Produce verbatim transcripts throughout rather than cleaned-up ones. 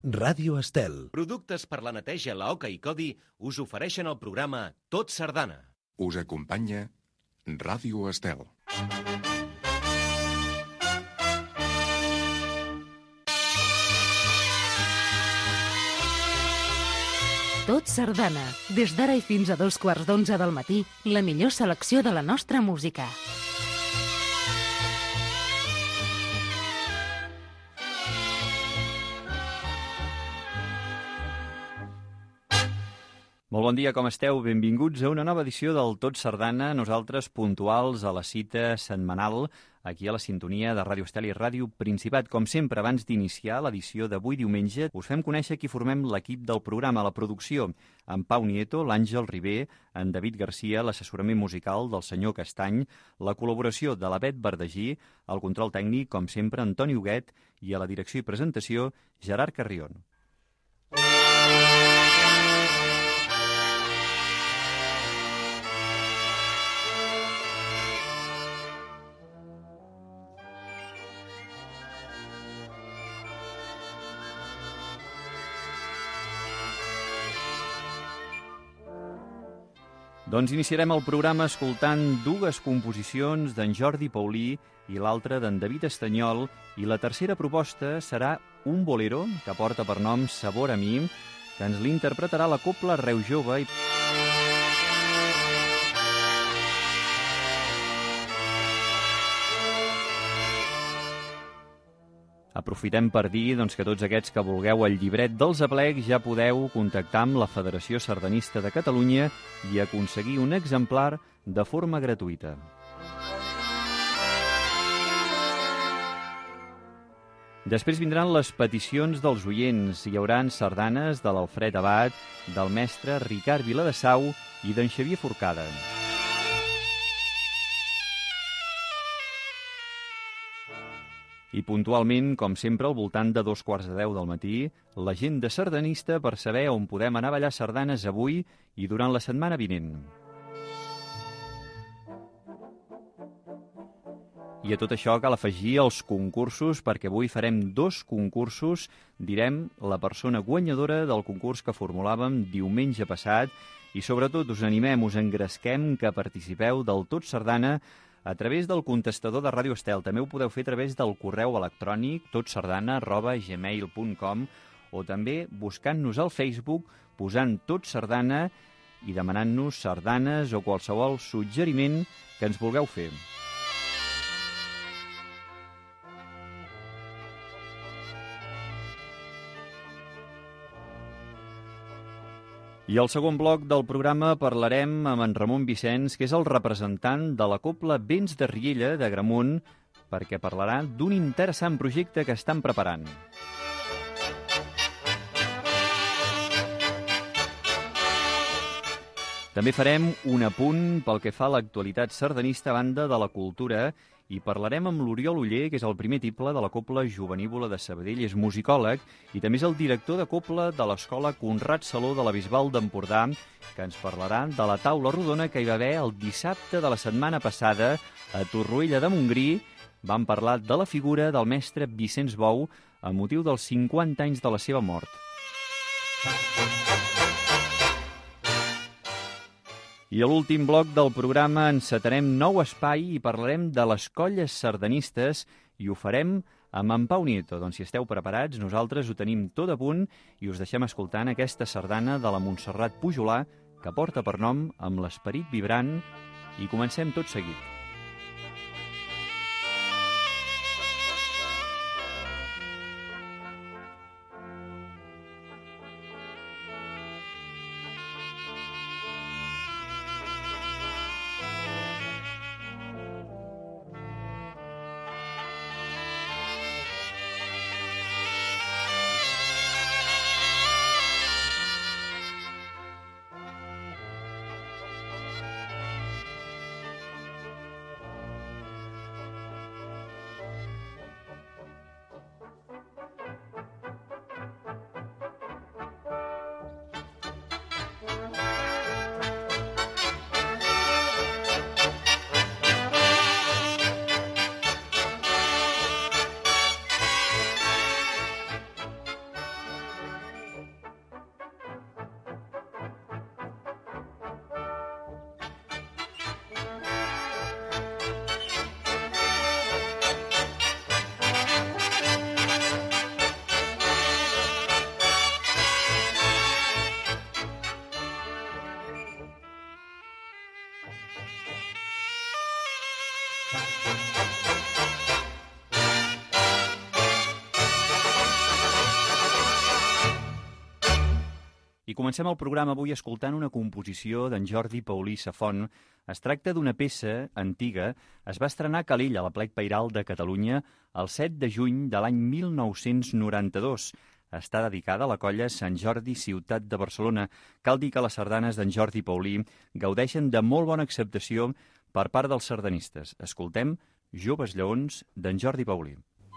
Ràdio Estel. Productes per la neteja, la Oca i Codi us ofereixen el programa Tot Sardana. Us acompanya Ràdio Estel. Tot Sardana. Des d'ara i fins a dos quarts d'onze del matí, la millor selecció de la nostra música. Molt bon dia, com esteu? Benvinguts a una nova edició del Tot Sardana, nosaltres puntuals a la cita setmanal, aquí a la sintonia de Ràdio Estel i Ràdio Principat. Com sempre, abans d'iniciar l'edició d'avui diumenge, us fem conèixer qui formem l'equip del programa, la producció, en Pau Nieto, l'Àngel Ribé, en David Garcia, l'assessorament musical del senyor Castany, la col·laboració de la Bet Verdagí, el control tècnic, com sempre, Antoni Huguet, i a la direcció i presentació, Gerard Carrion. Doncs iniciarem el programa escoltant dues composicions d'en Jordi Paulí i l'altra d'en David Estanyol, i la tercera proposta serà un bolero que porta per nom Sabor a mi, que ens l'interpretarà la Cobla Reu Jove. I... Aprofitem per dir doncs, que tots aquests que vulgueu el llibret dels aplecs ja podeu contactar amb la Federació Sardanista de Catalunya i aconseguir un exemplar de forma gratuïta. Després vindran les peticions dels oients. Hi haurà sardanes de l'Alfred Abad, del mestre Ricard Viladesau i d'en Xavier Forcada. I puntualment, com sempre, al voltant de dos quarts de deu del matí, l'agenda sardanista per saber on podem anar a ballar sardanes avui i durant la setmana vinent. I a tot això cal afegir els concursos, perquè avui farem dos concursos. Direm la persona guanyadora del concurs que formulàvem diumenge passat i sobretot us animem, us engresquem que participeu del Tot Sardana a través del contestador de Ràdio Estel. També ho podeu fer a través del correu electrònic totsardana arroba gmail punt com o també buscant-nos al Facebook, posant Tot Sardana i demanant-nos sardanes o qualsevol suggeriment que ens vulgueu fer. I al segon bloc del programa parlarem amb en Ramon Vicenç, que és el representant de la Cobla Vents de Riella de Gramunt, perquè parlarà d'un interessant projecte que estan preparant. També farem un apunt pel que fa a l'actualitat sardanista a banda de la cultura i parlarem amb l'Oriol Oller, que és el primer tiple de la Cobla Jovenívola de Sabadell, és musicòleg i també és el director de Cobla de l'Escola Conrad Saló de la Bisbal d'Empordà, que ens parlarà de la taula rodona que hi va haver el dissabte de la setmana passada a Torroella de Montgrí. Vam parlar de la figura del mestre Vicenç Bou amb motiu dels cinquanta anys de la seva mort. I a l'últim bloc del programa encetarem nou espai i parlarem de les colles sardanistes i ho farem amb en Pau Nieto. Doncs si esteu preparats, nosaltres ho tenim tot a punt i us deixem escoltant aquesta sardana de la Montserrat Pujolà que porta per nom Amb l'esperit vibrant i comencem tot seguit. I comencem el programa avui escoltant una composició d'en Jordi Paulí Safont. Es tracta d'una peça antiga. Es va estrenar a Calella, a la Plec Pairal de Catalunya, el set de juny de l'any mil nou-cents noranta-dos. Està dedicada a la colla Sant Jordi Ciutat de Barcelona. Cal dir que les sardanes d'en Jordi Paulí gaudeixen de molt bona acceptació per part dels sardanistes. Escoltem Joves Lleons d'en Jordi Paulí.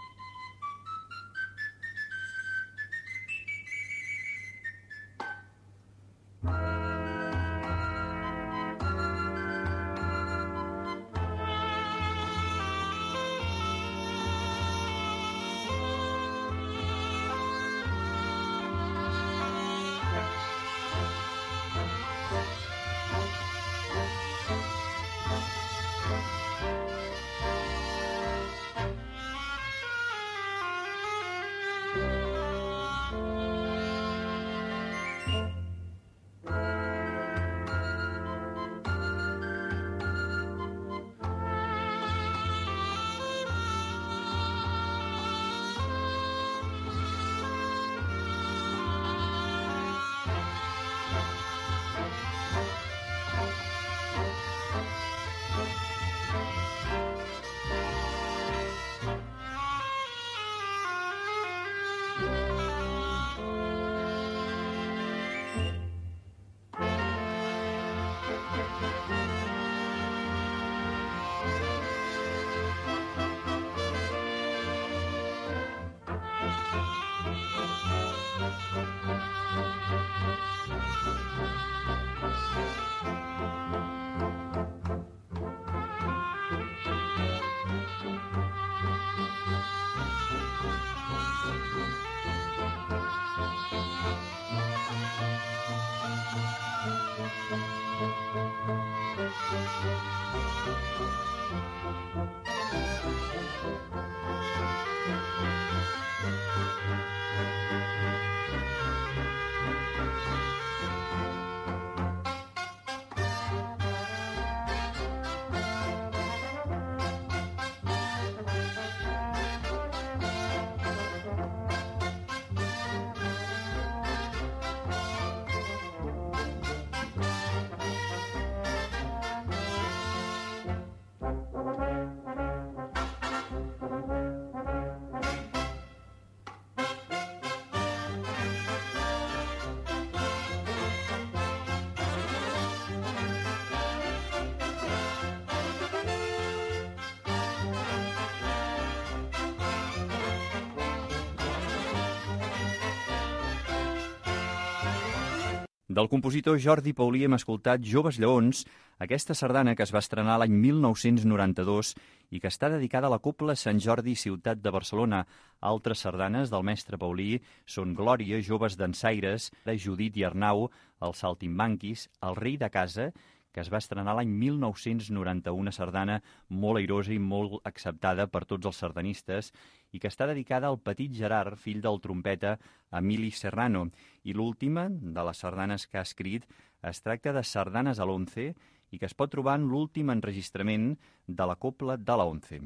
Del compositor Jordi Paulí hem escoltat Joves Lleons, aquesta sardana que es va estrenar l'any mil nou-cents noranta-dos i que està dedicada a la Cobla Sant Jordi Ciutat de Barcelona. Altres sardanes del mestre Paulí són Glòria, Joves Dansaires, Judit i Arnau, els Saltimbanquis, El rei de casa, que es va estrenar l'any mil nou-cents noranta-u, una sardana molt airosa i molt acceptada per tots els sardanistes i que està dedicada al petit Gerard, fill del trompeta Emili Serrano. I l'última de les sardanes que ha escrit es tracta de Sardanes a l'Once i que es pot trobar en l'últim enregistrament de la Cobla de la Once.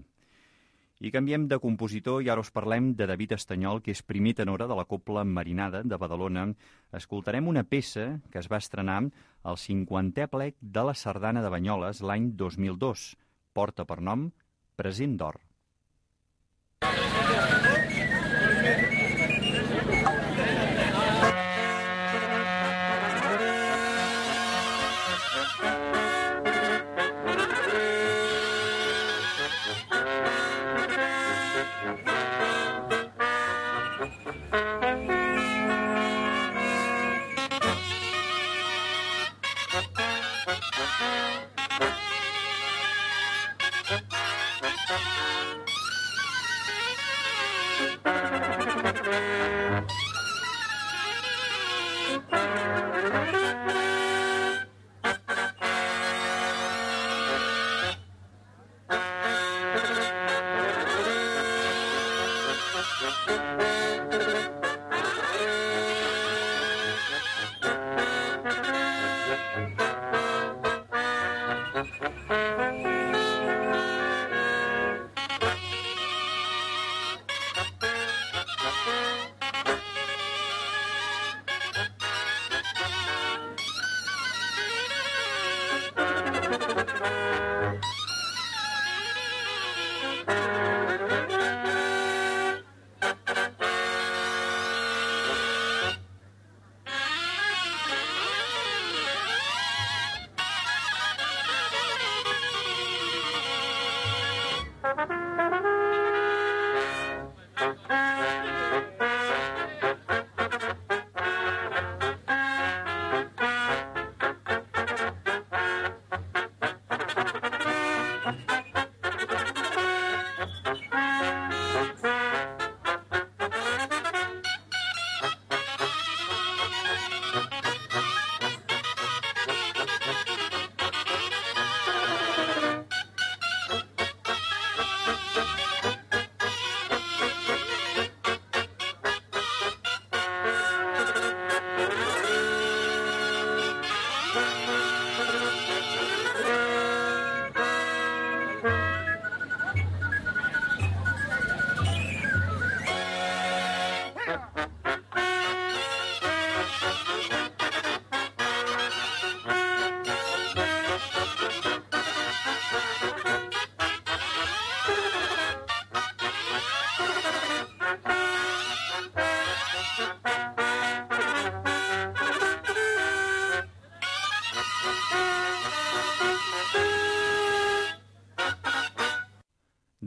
I canviem de compositor i ara us parlem de David Estanyol, que és primer tenora de la Cobla Marinada de Badalona. Escoltarem una peça que es va estrenar al cinquantè plec de la Sardana de Banyoles l'any dos mil dos. Porta per nom Present d'Or. Thank you.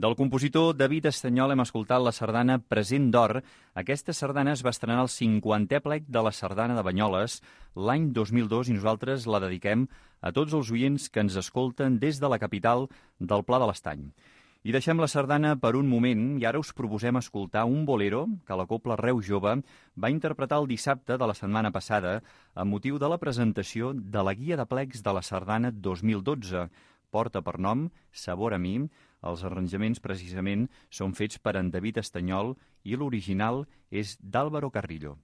Del compositor David Estanyol hem escoltat la sardana Present d'Or. Aquesta sardana es va estrenar al cinquantè plec de la sardana de Banyoles l'any dos mil dos i nosaltres la dediquem a tots els oients que ens escolten des de la capital del Pla de l'Estany. I deixem la sardana per un moment i ara us proposem escoltar un bolero que la Cobla Reus Jove va interpretar el dissabte de la setmana passada amb motiu de la presentació de la Guia de Plecs de la Sardana dos mil dotze. Porta per nom Sabor a mi. Els arranjaments precisament són fets per en David Estanyol i l'original és d'Álvaro Carrillo.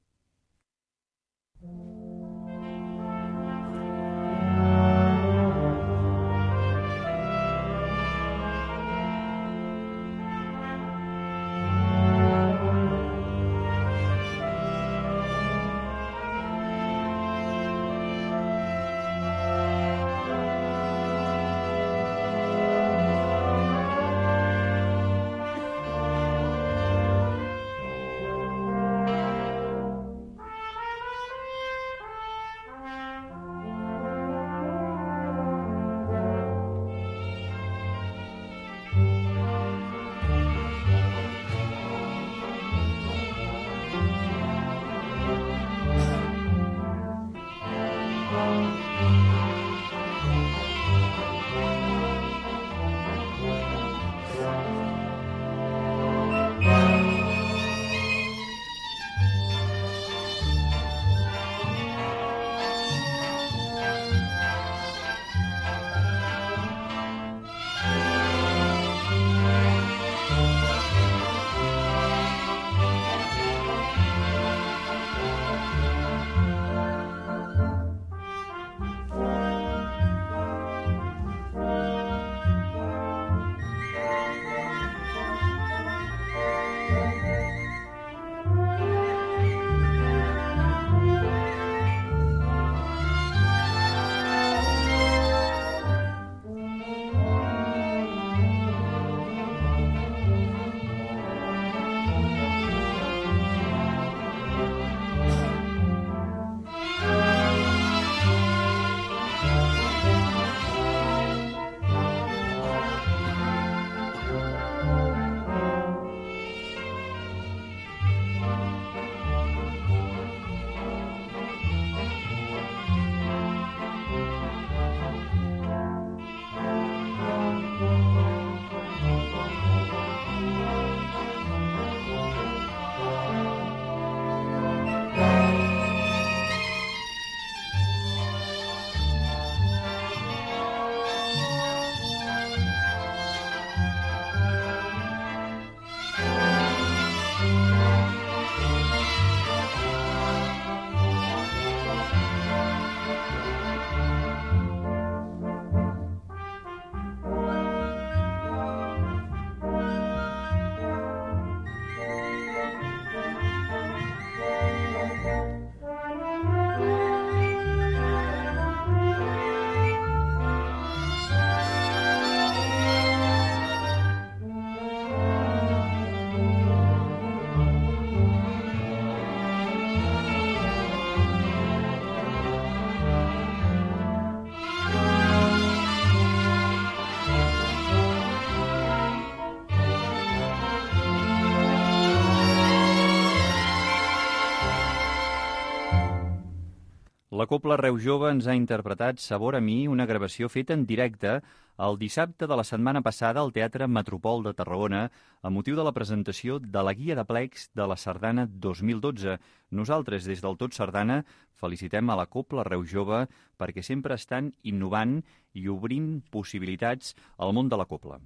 La Cobla Reus Jove ens ha interpretat Sabor a mi, una gravació feta en directe el dissabte de la setmana passada al Teatre Metropol de Tarragona a motiu de la presentació de la Guia de Plecs de la Sardana dos mil dotze. Nosaltres, des del Tot Sardana, felicitem a la Cobla Reus Jove perquè sempre estan innovant i obrint possibilitats al món de la cobla.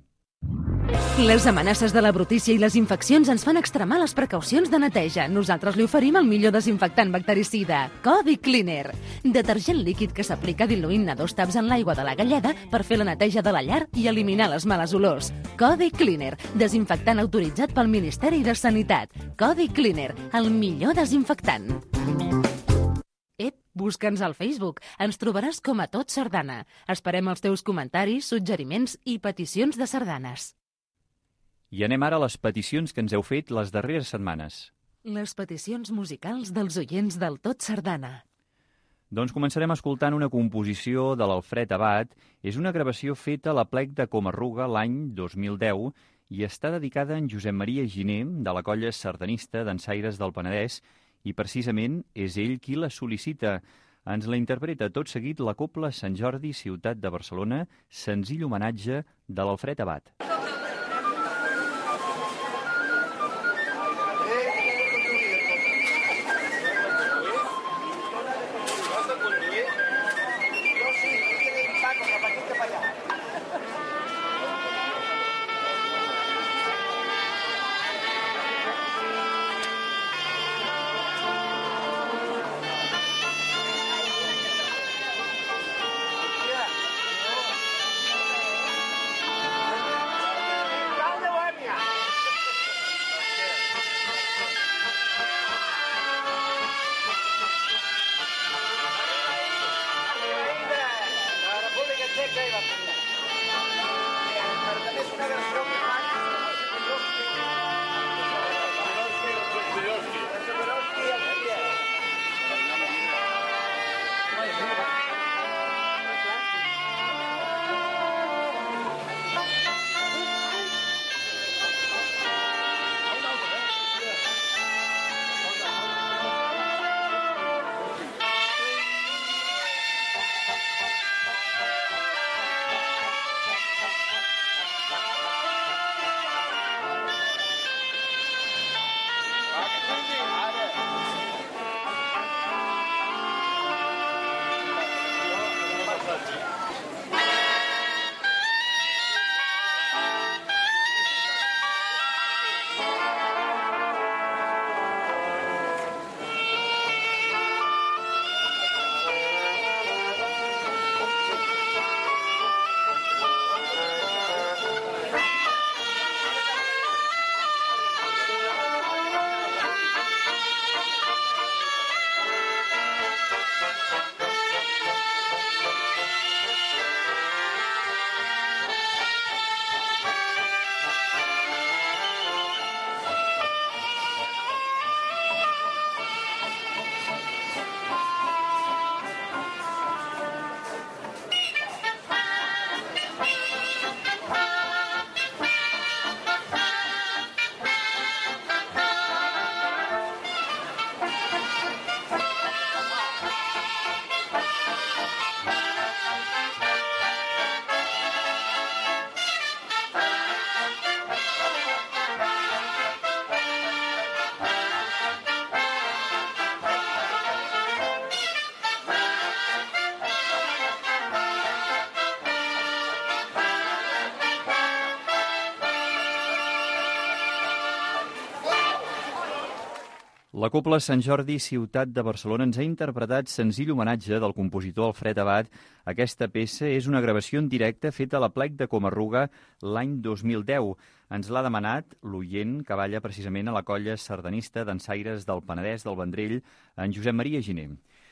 Les amenaces de la brutícia i les infeccions ens fan extremar les precaucions de neteja. Nosaltres li oferim el millor desinfectant bactericida, Codi Cleaner. Detergent líquid que s'aplica diluint-ne dos taps en l'aigua de la galleda per fer la neteja de la llar i eliminar les males olors. Codi Cleaner, desinfectant autoritzat pel Ministeri de Sanitat. Codi Cleaner, el millor desinfectant. Ep, busca'ns al Facebook. Ens trobaràs com a Tot Sardana. Esperem els teus comentaris, suggeriments i peticions de sardanes. I anem ara a les peticions que ens heu fet les darreres setmanes. Les peticions musicals dels oients del Tot Sardana. Doncs començarem escoltant una composició de l'Alfred Abad. És una gravació feta a la plec de Comarruga l'any dos mil deu i està dedicada a en Josep Maria Giner, de la colla sardanista d'Ensaires del Penedès, i precisament és ell qui la sol·licita. Ens la interpreta tot seguit la Cobla Sant Jordi, ciutat de Barcelona, senzill homenatge de l'Alfred Abat. La Cobla Sant Jordi, ciutat de Barcelona, ens ha interpretat senzill homenatge del compositor Alfred Abat. Aquesta peça és una gravació en directe feta a la Plec de Comarruga l'any dos mil deu. Ens l'ha demanat l'oient que balla precisament a la colla sardanista d'Ensaires del Penedès del Vendrell, en Josep Maria Giner.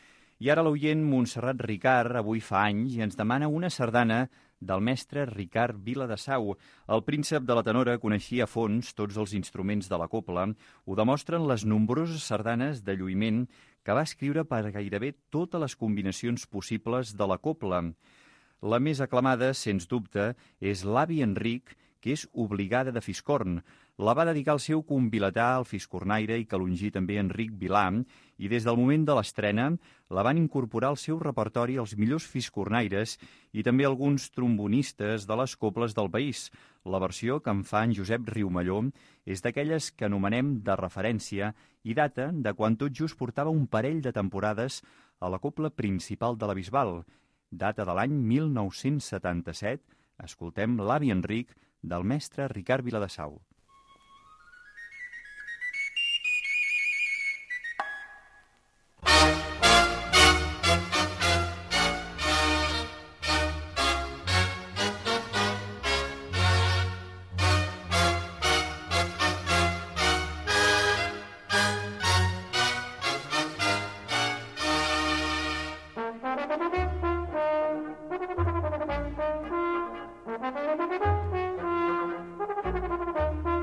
I ara l'oient Montserrat Ricard, avui fa anys, i ens demana una sardana del mestre Ricard Viladesau. El príncep de la tenora coneixia a fons tots els instruments de la cobla. Ho demostren les nombroses sardanes de lluïment que va escriure per gairebé totes les combinacions possibles de la cobla. La més aclamada, sens dubte, és l'Avi Enric, que és obligada de Fiscorn. La va dedicar al seu convilatà, el fiscornaire i calongí també Enric Vilà, i des del moment de l'estrena la van incorporar al seu repertori els millors fiscornaires i també alguns trombonistes de les cobles del país. La versió que en fa en Josep Riumelló és d'aquelles que anomenem de referència i data de quan tot just portava un parell de temporades a la cobla principal de la Bisbal. Data de l'any mil nou-cents setanta-set, escoltem l'Avi Enric del mestre Ricard Viladesau. Thank you.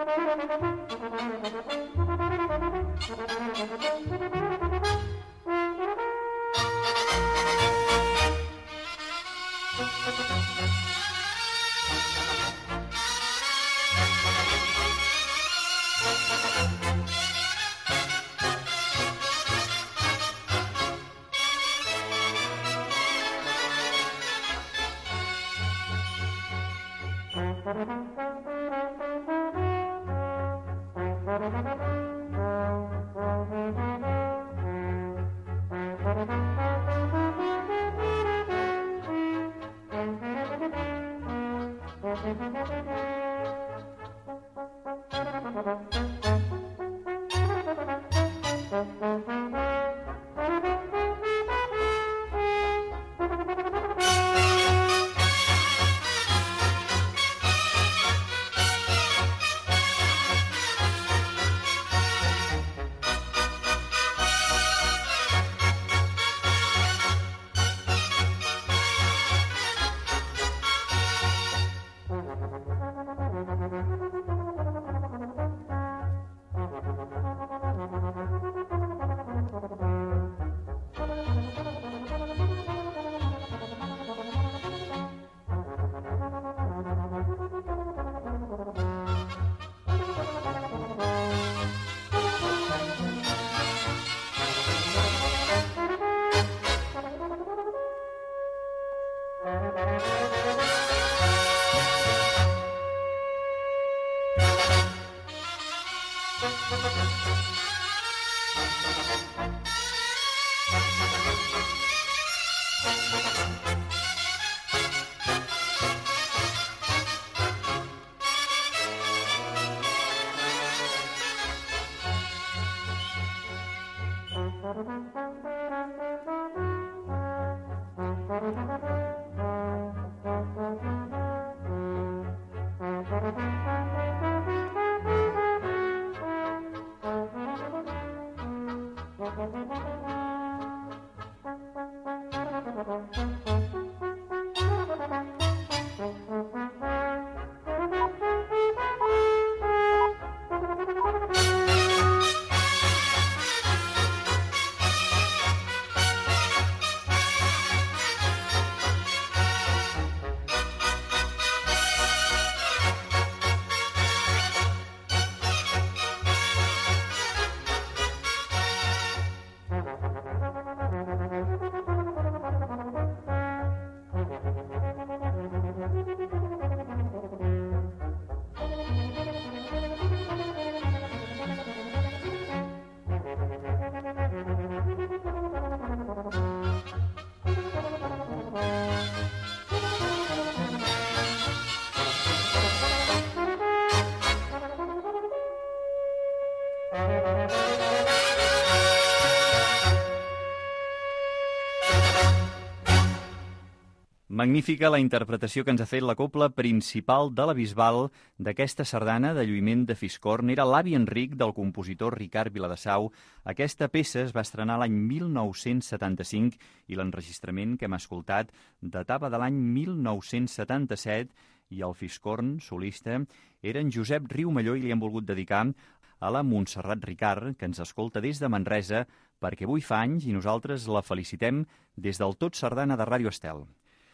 Magnífica la interpretació que ens ha fet la cobla principal de la Bisbal d'aquesta sardana de lluïment de Fiscorn. Era l'avi Enric del compositor Ricard Viladesau. Aquesta peça es va estrenar l'any mil nou-cents setanta-cinc i l'enregistrament que hem escoltat datava de l'any mil nou-cents setanta-set i el Fiscorn solista era en Josep Riumelló i li hem volgut dedicar a la Montserrat Ricard, que ens escolta des de Manresa, perquè avui fa anys i nosaltres la felicitem des del Tot Sardana de Ràdio Estel.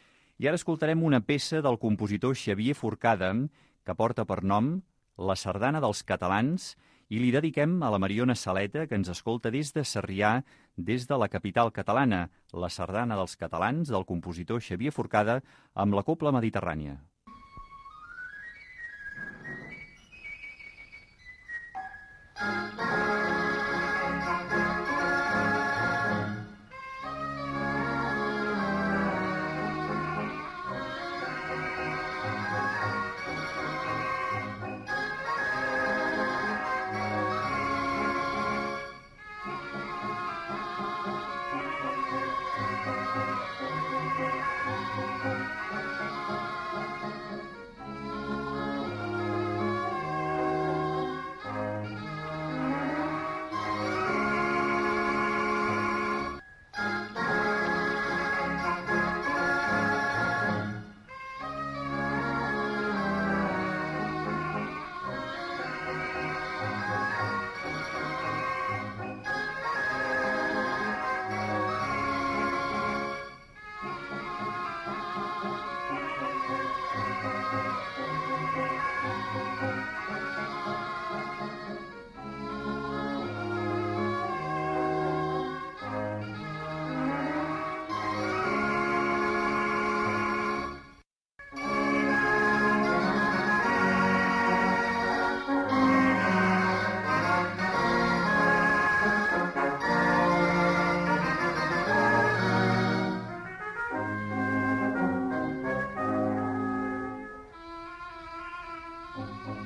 I ara escoltarem una peça del compositor Xavier Forcada que porta per nom La Sardana dels Catalans i li dediquem a la Mariona Saleta, que ens escolta des de Sarrià, des de la capital catalana, La Sardana dels Catalans del compositor Xavier Forcada amb la cobla mediterrània.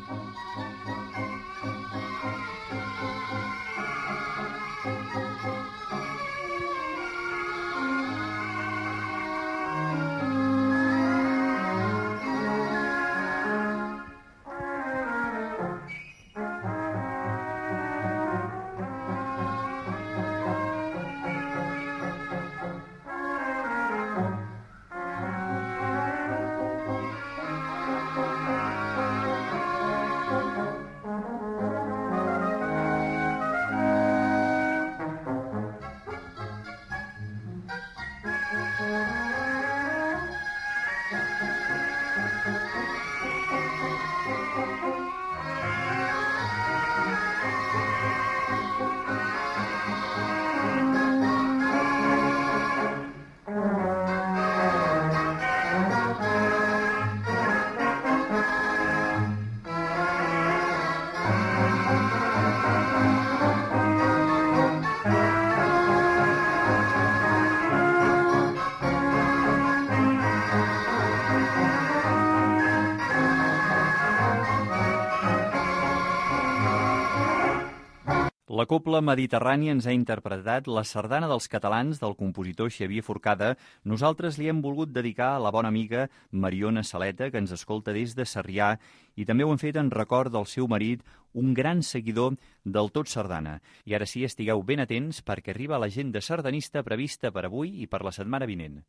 La Cobla Mediterrània ens ha interpretat la sardana dels catalans del compositor Xavier Forcada. Nosaltres li hem volgut dedicar a la bona amiga Mariona Saleta, que ens escolta des de Sarrià, i també ho hem fet en record del seu marit, un gran seguidor del Tot Sardana. I ara sí, estigueu ben atents perquè arriba l'agenda sardanista prevista per avui i per la setmana vinent.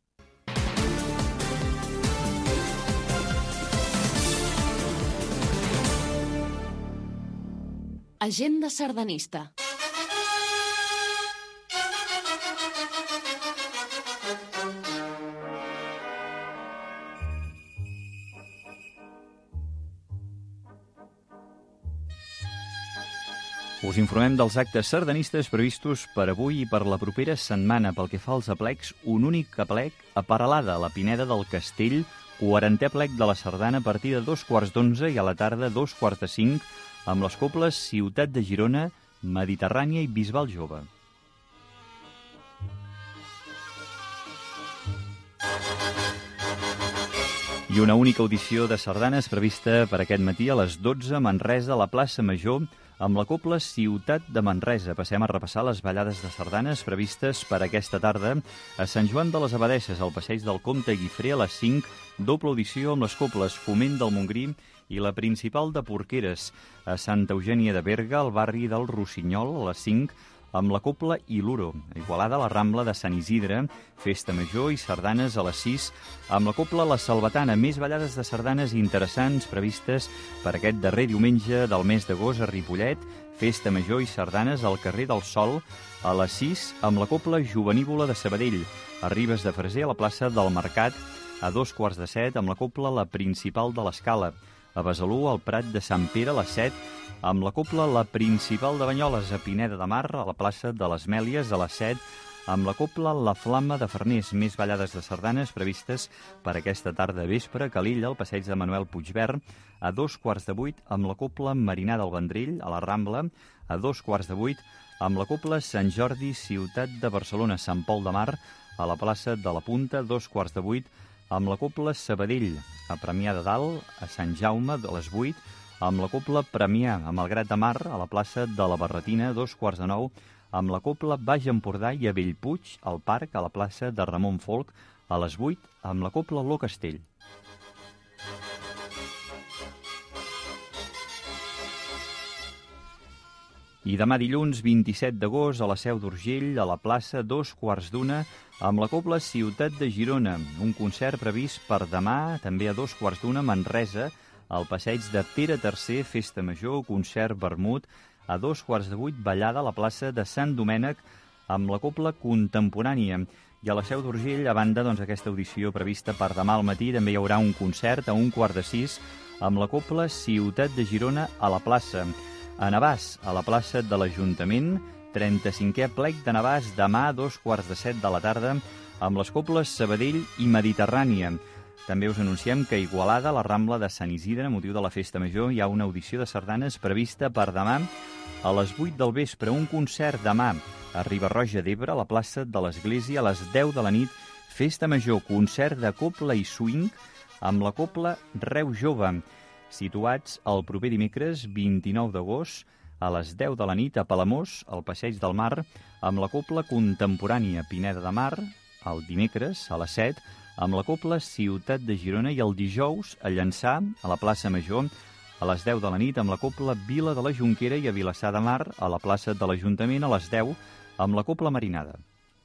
Agenda sardanista. Us informem dels actes sardanistes previstos per avui i per la propera setmana. Pel que fa als aplecs, un únic aplec a Paralada, a la Pineda del Castell, quarantè aplec de la sardana a partir de dos quarts d'onze i a la tarda dos quarts de cinc, amb les cobles Ciutat de Girona, Mediterrània i Bisbal Jove. I una única audició de sardanes prevista per aquest matí a les dotze a Manresa, a la plaça Major, amb la cobla Ciutat de Manresa. Passem a repassar les ballades de sardanes previstes per aquesta tarda a Sant Joan de les Abadesses, al passeig del Comte Guifré, a les cinc, doble audició amb les cobles Foment del Montgrí i la principal de Porqueres, a Santa Eugènia de Berga, al barri del Rossinyol, a les cinc, amb la cobla Iluro, a Igualada, a la Rambla de Sant Isidre, festa major i sardanes a les sis, amb la cobla La Salvatana, més ballades de sardanes interessants previstes per aquest darrer diumenge del mes d'agost a Ripollet, festa major i sardanes al carrer del Sol, a les sis, amb la cobla Jovenívola de Sabadell, a Ribes de Freser, a la plaça del Mercat, a dos quarts de set, amb la cobla La Principal de l'Escala, a Besalú, al Prat de Sant Pere, a les set, amb la cobla La Principal de Banyoles, a Pineda de Mar, a la plaça de les Mèlies, a les set, amb la cobla La Flama de Farners, més ballades de sardanes previstes per aquesta tarda vespre, a Calilla, al passeig de Manuel Puigverd, a dos quarts de vuit, amb la cobla Marinar del Vendrell, a la Rambla, a dos quarts de vuit, amb la cobla Sant Jordi, Ciutat de Barcelona, Sant Pol de Mar, a la plaça de la Punta, dos quarts de vuit, amb la cobla Sabadell, a Premià de Dalt, a Sant Jaume, de les vuit, amb la cobla Premià, a Malgrat de Mar, a la plaça de la Barretina, dos quarts de nou, amb la cobla Baix Empordà i a Bellpuig, al parc, a la plaça de Ramon Folc, a les vuit, amb la cobla Lo Castell. I demà dilluns vint-i-set d'agost a la Seu d'Urgell, a la plaça, dos quarts d'una, amb la cobla Ciutat de Girona. Un concert previst per demà, també a dos quarts d'una, a Manresa, al passeig de Pere tercer, festa major, concert vermut, a dos quarts de vuit, ballada a la plaça de Sant Domènec, amb la cobla Contemporània. I a la Seu d'Urgell, a banda doncs, aquesta audició prevista per demà al matí, també hi haurà un concert a un quart de sis, amb la cobla Ciutat de Girona a la plaça. A Navàs, a la plaça de l'Ajuntament, trenta-cinquè plec de Navàs, demà a dos quarts de set de la tarda, amb les cobles Sabadell i Mediterrània. També us anunciem que a Igualada, a la Rambla de Sant Isidre, a motiu de la Festa Major, hi ha una audició de sardanes prevista per demà a les vuit del vespre. Un concert demà a Riba-roja d'Ebre, a la plaça de l'Església, a les deu de la nit, Festa Major, concert de cobla i swing amb la cobla Reu Jove. situats el proper dimecres vint-i-nou d'agost a les deu de la nit a Palamós, al Passeig del Mar, amb la Cobla Contemporània Pineda de Mar, el dimecres a les set, amb la Cobla Ciutat de Girona, i el dijous a Llançà, a la plaça Major, a les deu de la nit, amb la Cobla Vila de la Jonquera, i a Vilassar de Mar, a la plaça de l'Ajuntament, a les deu, amb la Cobla Marinada.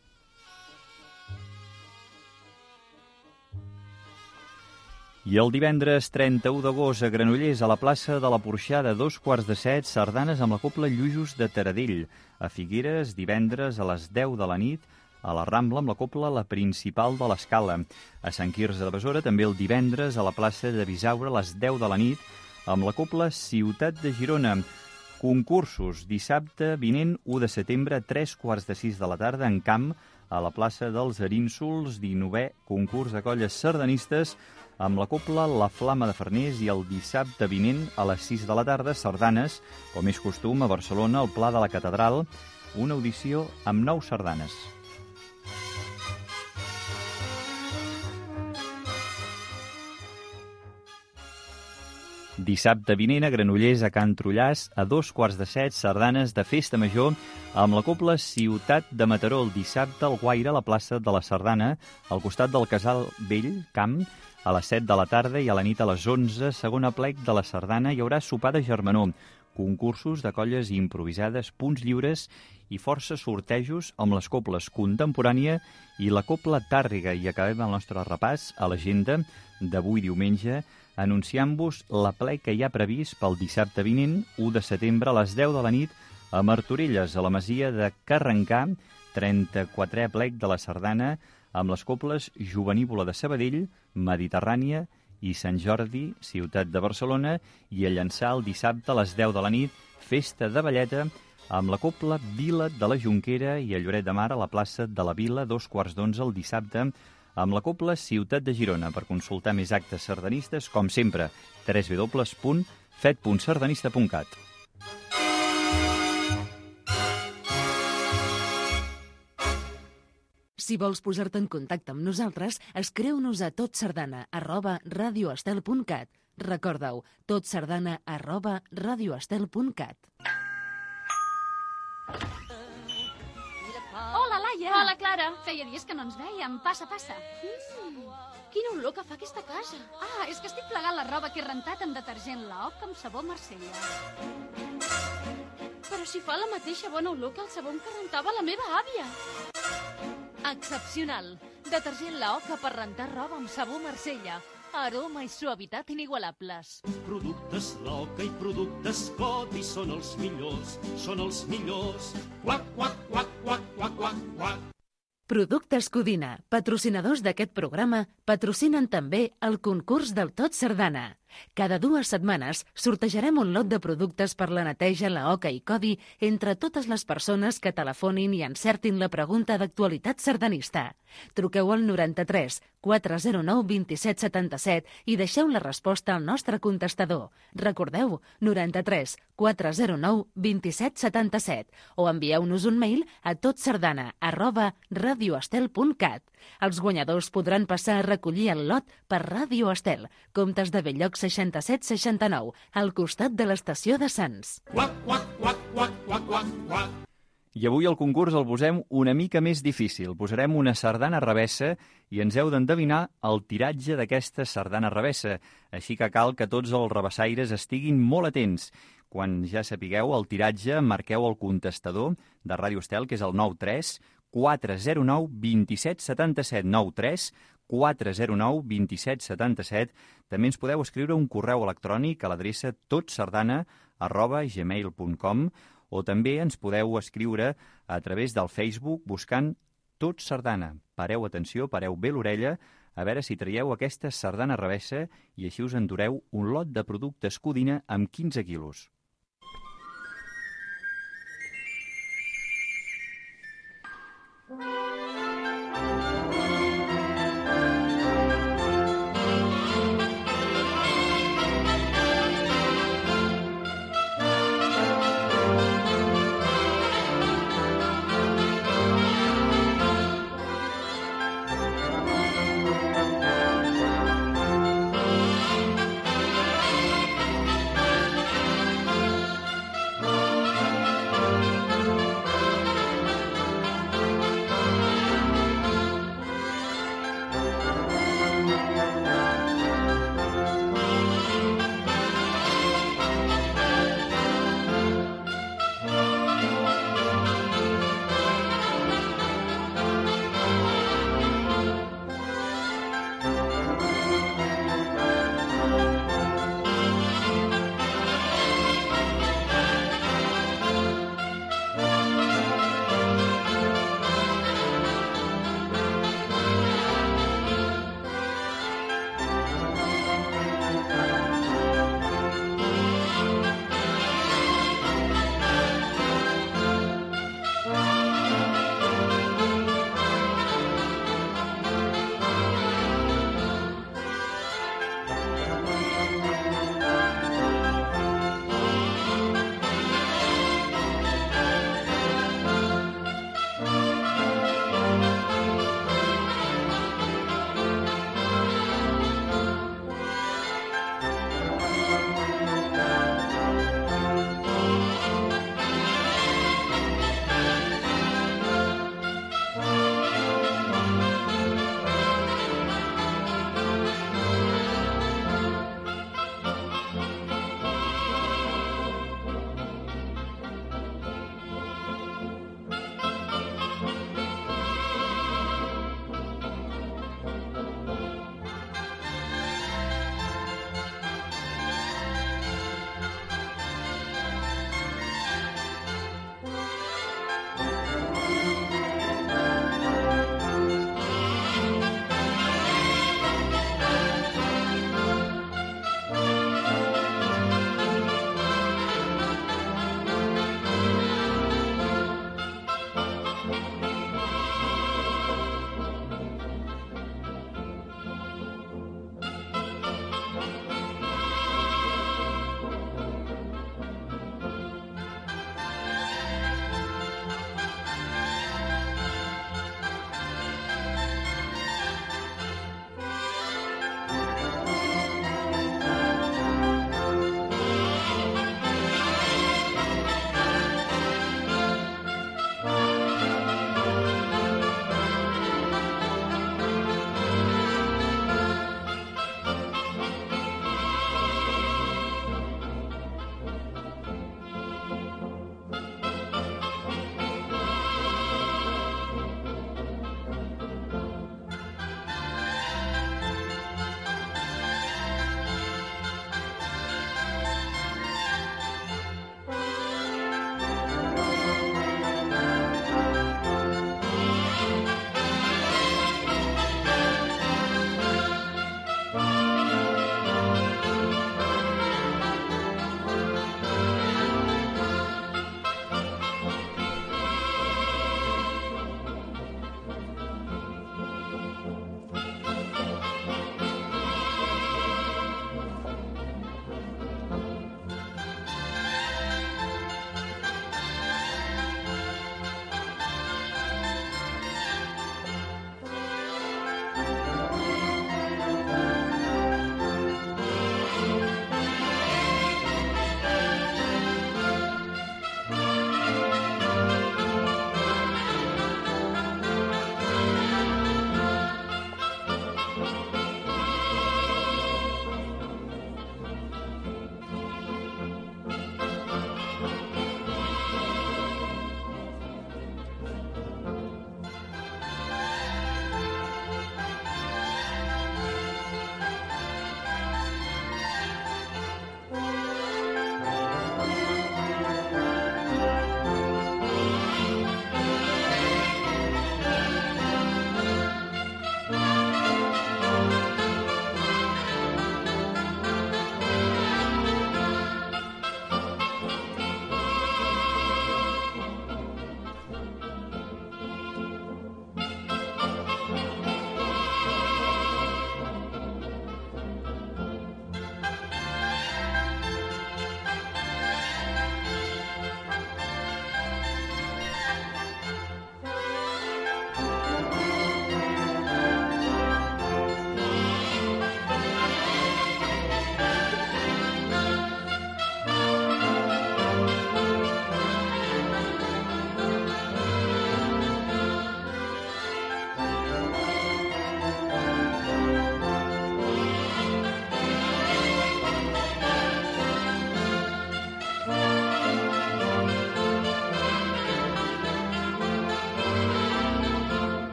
I el divendres trenta-u d'agost a Granollers, a la plaça de la Porxada, a dos quarts de set, sardanes amb la Cobla Llujos de Taradell. A Figueres, divendres a les deu de la nit, a la Rambla amb la Cobla La Principal de l'Escala. A Sant Quirze de Besora, també el divendres a la plaça de Bisaure, a les deu de la nit, amb la Cobla Ciutat de Girona. Concursos, dissabte vinent, u de setembre, a tres quarts de sis de la tarda, en Camp, a la plaça dels Arínsols, dinovè concurs de colles sardanistes, amb la Cobla La Flama de Farners, i el dissabte vinent a les sis de la tarda, sardanes, com és costum, a Barcelona, al Pla de la Catedral, una audició amb nou sardanes. Dissabte vinent a Granollers, a Can Trullàs, a dos quarts de set, sardanes de Festa Major, amb la Cobla Ciutat de Mataró, el dissabte al Guaire, a la plaça de la Sardana, al costat del Casal Vell, Camp, a les set de la tarda, i a la nit a les onze, segona plec de la Sardana, hi haurà sopar de germanor, concursos de colles improvisades, punts lliures i força sortejos amb les Cobles Contemporània i la Cobla Tàrrega. I acabem el nostre repàs a l'agenda d'avui diumenge, anunciant-vos la plec que hi ha previst pel dissabte vinent, u de setembre, a les deu de la nit, a Martorelles, a la masia de Carrencà, trenta-quatrè plec de la Sardana, amb les Cobles Jovenívola de Sabadell, Mediterrània i Sant Jordi, ciutat de Barcelona, i a Llançà el dissabte a les deu de la nit, festa de balleta, amb la Cobla Vila de la Jonquera, i a Lloret de Mar, a la plaça de la Vila, dos quarts d'onze el dissabte, amb la Cobla Ciutat de Girona. Per consultar més actes sardanistes, com sempre, w w w punt fet punt sardanista punt cat. Si vols posar-te en contacte amb nosaltres, escriu-nos a totsardana arroba radioestel punt cat. Recorda-ho, totsardana arroba radioestel punt cat. Hola, Laia! Hola, Clara! Feia dies que no ens vèiem. Passa, passa. Mm, quina olor que fa aquesta casa. Ah, és que estic plegant la roba que he rentat amb detergent Laoc amb sabó Marsella. Però si fa la mateixa bona olor que el sabó que rentava la meva àvia. Excepcional. Detergent Laoc per rentar roba amb sabó Marsella. Aroma i suavitat inigualables. Productes Laoc i productes Codi són els millors, són els millors. Quac, quac, quac, quac, quac, quac, quac. Productes Codina, patrocinadors d'aquest programa, patrocinen també el concurs del Tot Sardana. Cada dues setmanes sortejarem un lot de productes per la neteja, la oca i codi entre totes les persones que telefonin i encertin la pregunta d'actualitat sardanista. Truqueu al noranta-tres quatre zero nou dos set set set i deixeu la resposta al nostre contestador. Recordeu, noranta-tres quatre zero nou dos set set set o envieu-nos un mail a totsardana arroba radioestel punt cat. Els guanyadors podran passar a recollir el lot per Ràdio Estel, Comtes de Belllloc seixanta-set seixanta-nou, al costat de l'estació de Sants. Quac, quac, quac, quac, quac, quac, quac. I avui el concurs el posem una mica més difícil. Posarem una sardana revessa i ens heu d'endevinar el tiratge d'aquesta sardana revessa. Així que cal que tots els revessaires estiguin molt atents. Quan ja sapigueu el tiratge, marqueu el contestador de Ràdio Estel, que és el nou tres quatre zero nou dos set set set, nou tres quatre zero nou dos set set set. També ens podeu escriure un correu electrònic a l'adreça totsardana arroba gmail punt com o també ens podeu escriure a través del Facebook buscant Tot Sardana. Pareu atenció, pareu bé l'orella, a veure si traieu aquesta sardana revessa i així us endureu un lot de productes Codina amb quinze quilos.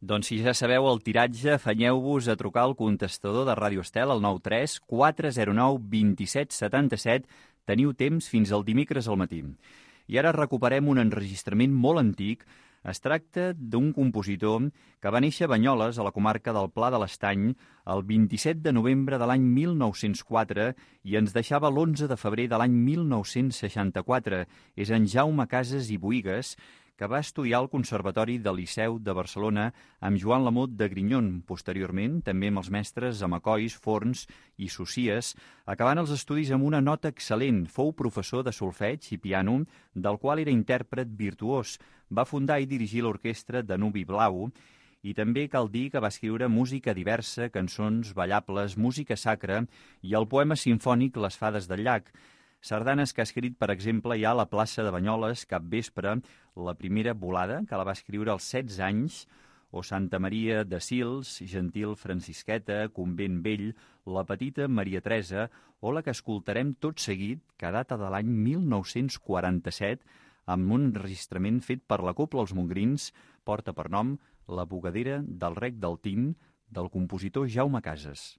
Doncs si ja sabeu el tiratge, afanyeu-vos a trucar al contestador de Ràdio Estel, al nou tres quatre zero nou dos set set set. Teniu temps fins al dimecres al matí. I ara recuperem un enregistrament molt antic. Es tracta d'un compositor que va néixer a Banyoles, a la comarca del Pla de l'Estany, el vint-i-set de novembre de l'any mil nou-cents quatre i ens deixava l'onze de febrer de l'any mil nou-cents seixanta-quatre. És en Jaume Casas i Boïgues, que va estudiar al Conservatori del Liceu de Barcelona amb Joan Lamot de Grignon, posteriorment també amb els mestres Amacois, Forns i Socies, acabant els estudis amb una nota excel·lent. Fou professor de solfeig i piano, del qual era intèrpret virtuós. Va fundar i dirigir l'orquestra Danubi Blau i també cal dir que va escriure música diversa, cançons ballables, música sacra i el poema simfònic Les Fades del Llac. Sardanes que ha escrit, per exemple, hi ha La plaça de Banyoles, Capvespre, La primera volada, que la va escriure als setze anys, o Santa Maria de Sils, Gentil Francisqueta, Convent Vell, La petita Maria Teresa, o la que escoltarem tot seguit, que data de l'any mil nou-cents quaranta-set, amb un enregistrament fet per la Cobla Els Mongrins, porta per nom La bugadera del rec del Tin, del compositor Jaume Casas.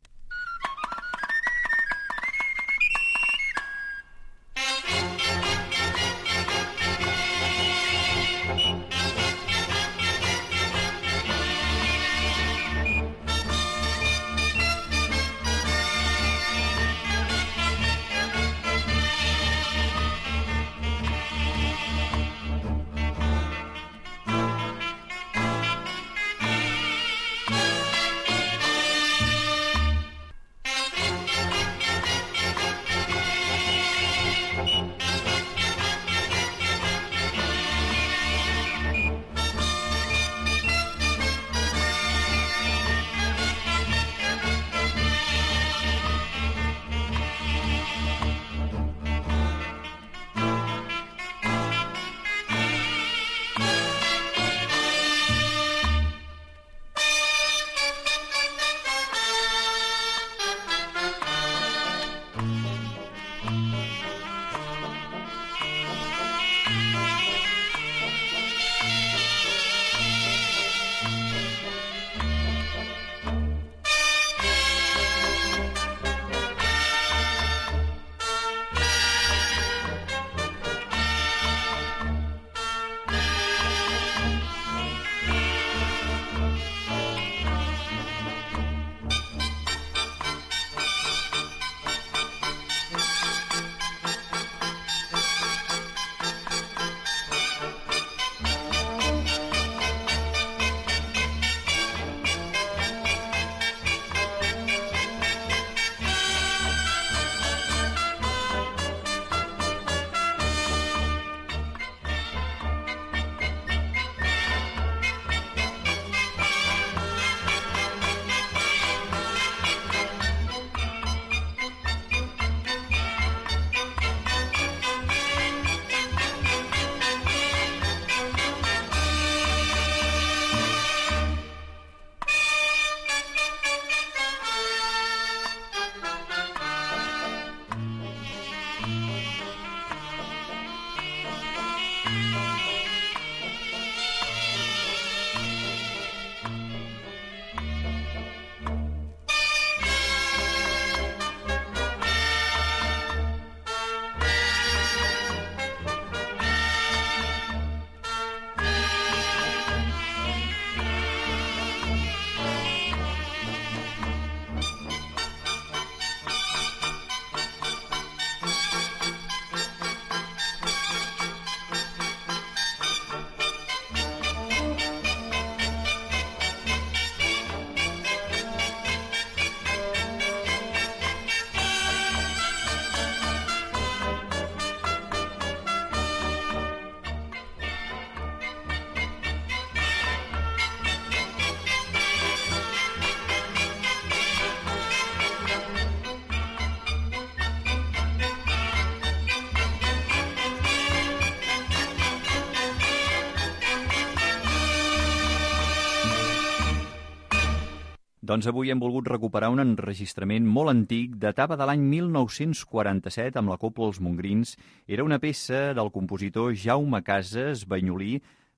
Doncs avui hem volgut recuperar un enregistrament molt antic, datava de l'any mil nou-cents quaranta-set amb la Cobla Els Mongrins. Era una peça del compositor Jaume Casas, banyolí,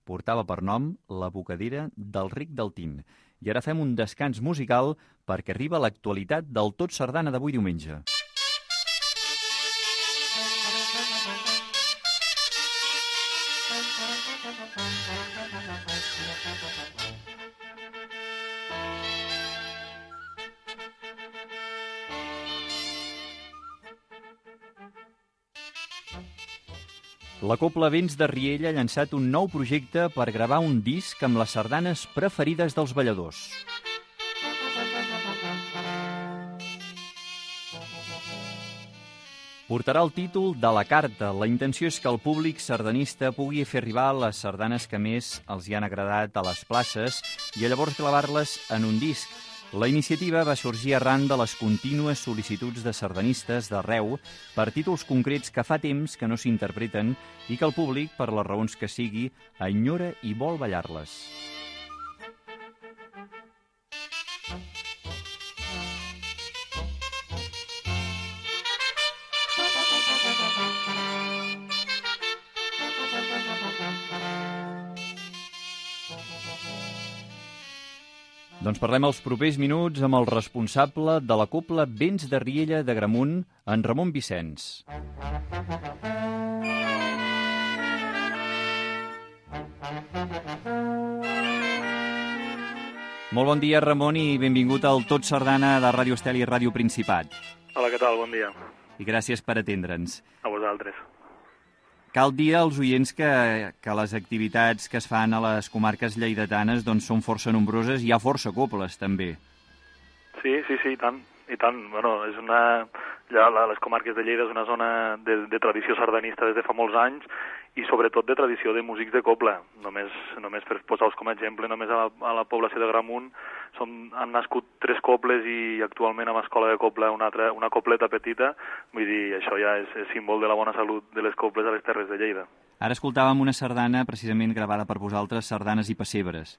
portava per nom La bocadera del Ric del Tin. I ara fem un descans musical perquè arriba l'actualitat del Tot Sardana d'avui diumenge. La Cobla Vents de Riella ha llançat un nou projecte per gravar un disc amb les sardanes preferides dels balladors. Portarà el títol de La Carta. La intenció és que el públic sardanista pugui fer arribar les sardanes que més els hi han agradat a les places i llavors gravar-les en un disc. La iniciativa va sorgir arran de les contínues sol·licituds de sardanistes d'arreu per títols concrets que fa temps que no s'interpreten i que el públic, per les raons que sigui, enyora i vol ballar-les. Doncs parlem els propers minuts amb el responsable de la Cobla Vents de Riella d'Agramunt, en Ramon Vicenç. Molt bon dia, Ramon, i benvingut al Tot Sardana de Ràdio Estel i Ràdio Principat. Hola, què tal? Bon dia. I gràcies per atendre'ns. A vosaltres. Cal dir als oients que, que les activitats que es fan a les comarques lleidatanes doncs, són força nombroses i hi ha força cobles, també. Sí, sí, sí, i tant. I tant. Bueno, és una... Ja, la, les comarques de Lleida és una zona de, de tradició sardanista des de fa molts anys i sobretot de tradició de músics de cobla. Només, només per posar-los com a exemple, només a la, a la població de Gramunt som, han nascut tres cobles i actualment a l'escola de cobla una, altra, una cobleta petita. Vull dir, això ja és, és símbol de la bona salut de les cobles a les terres de Lleida. Ara escoltàvem una sardana precisament gravada per vosaltres, Sardanes i Pessebres.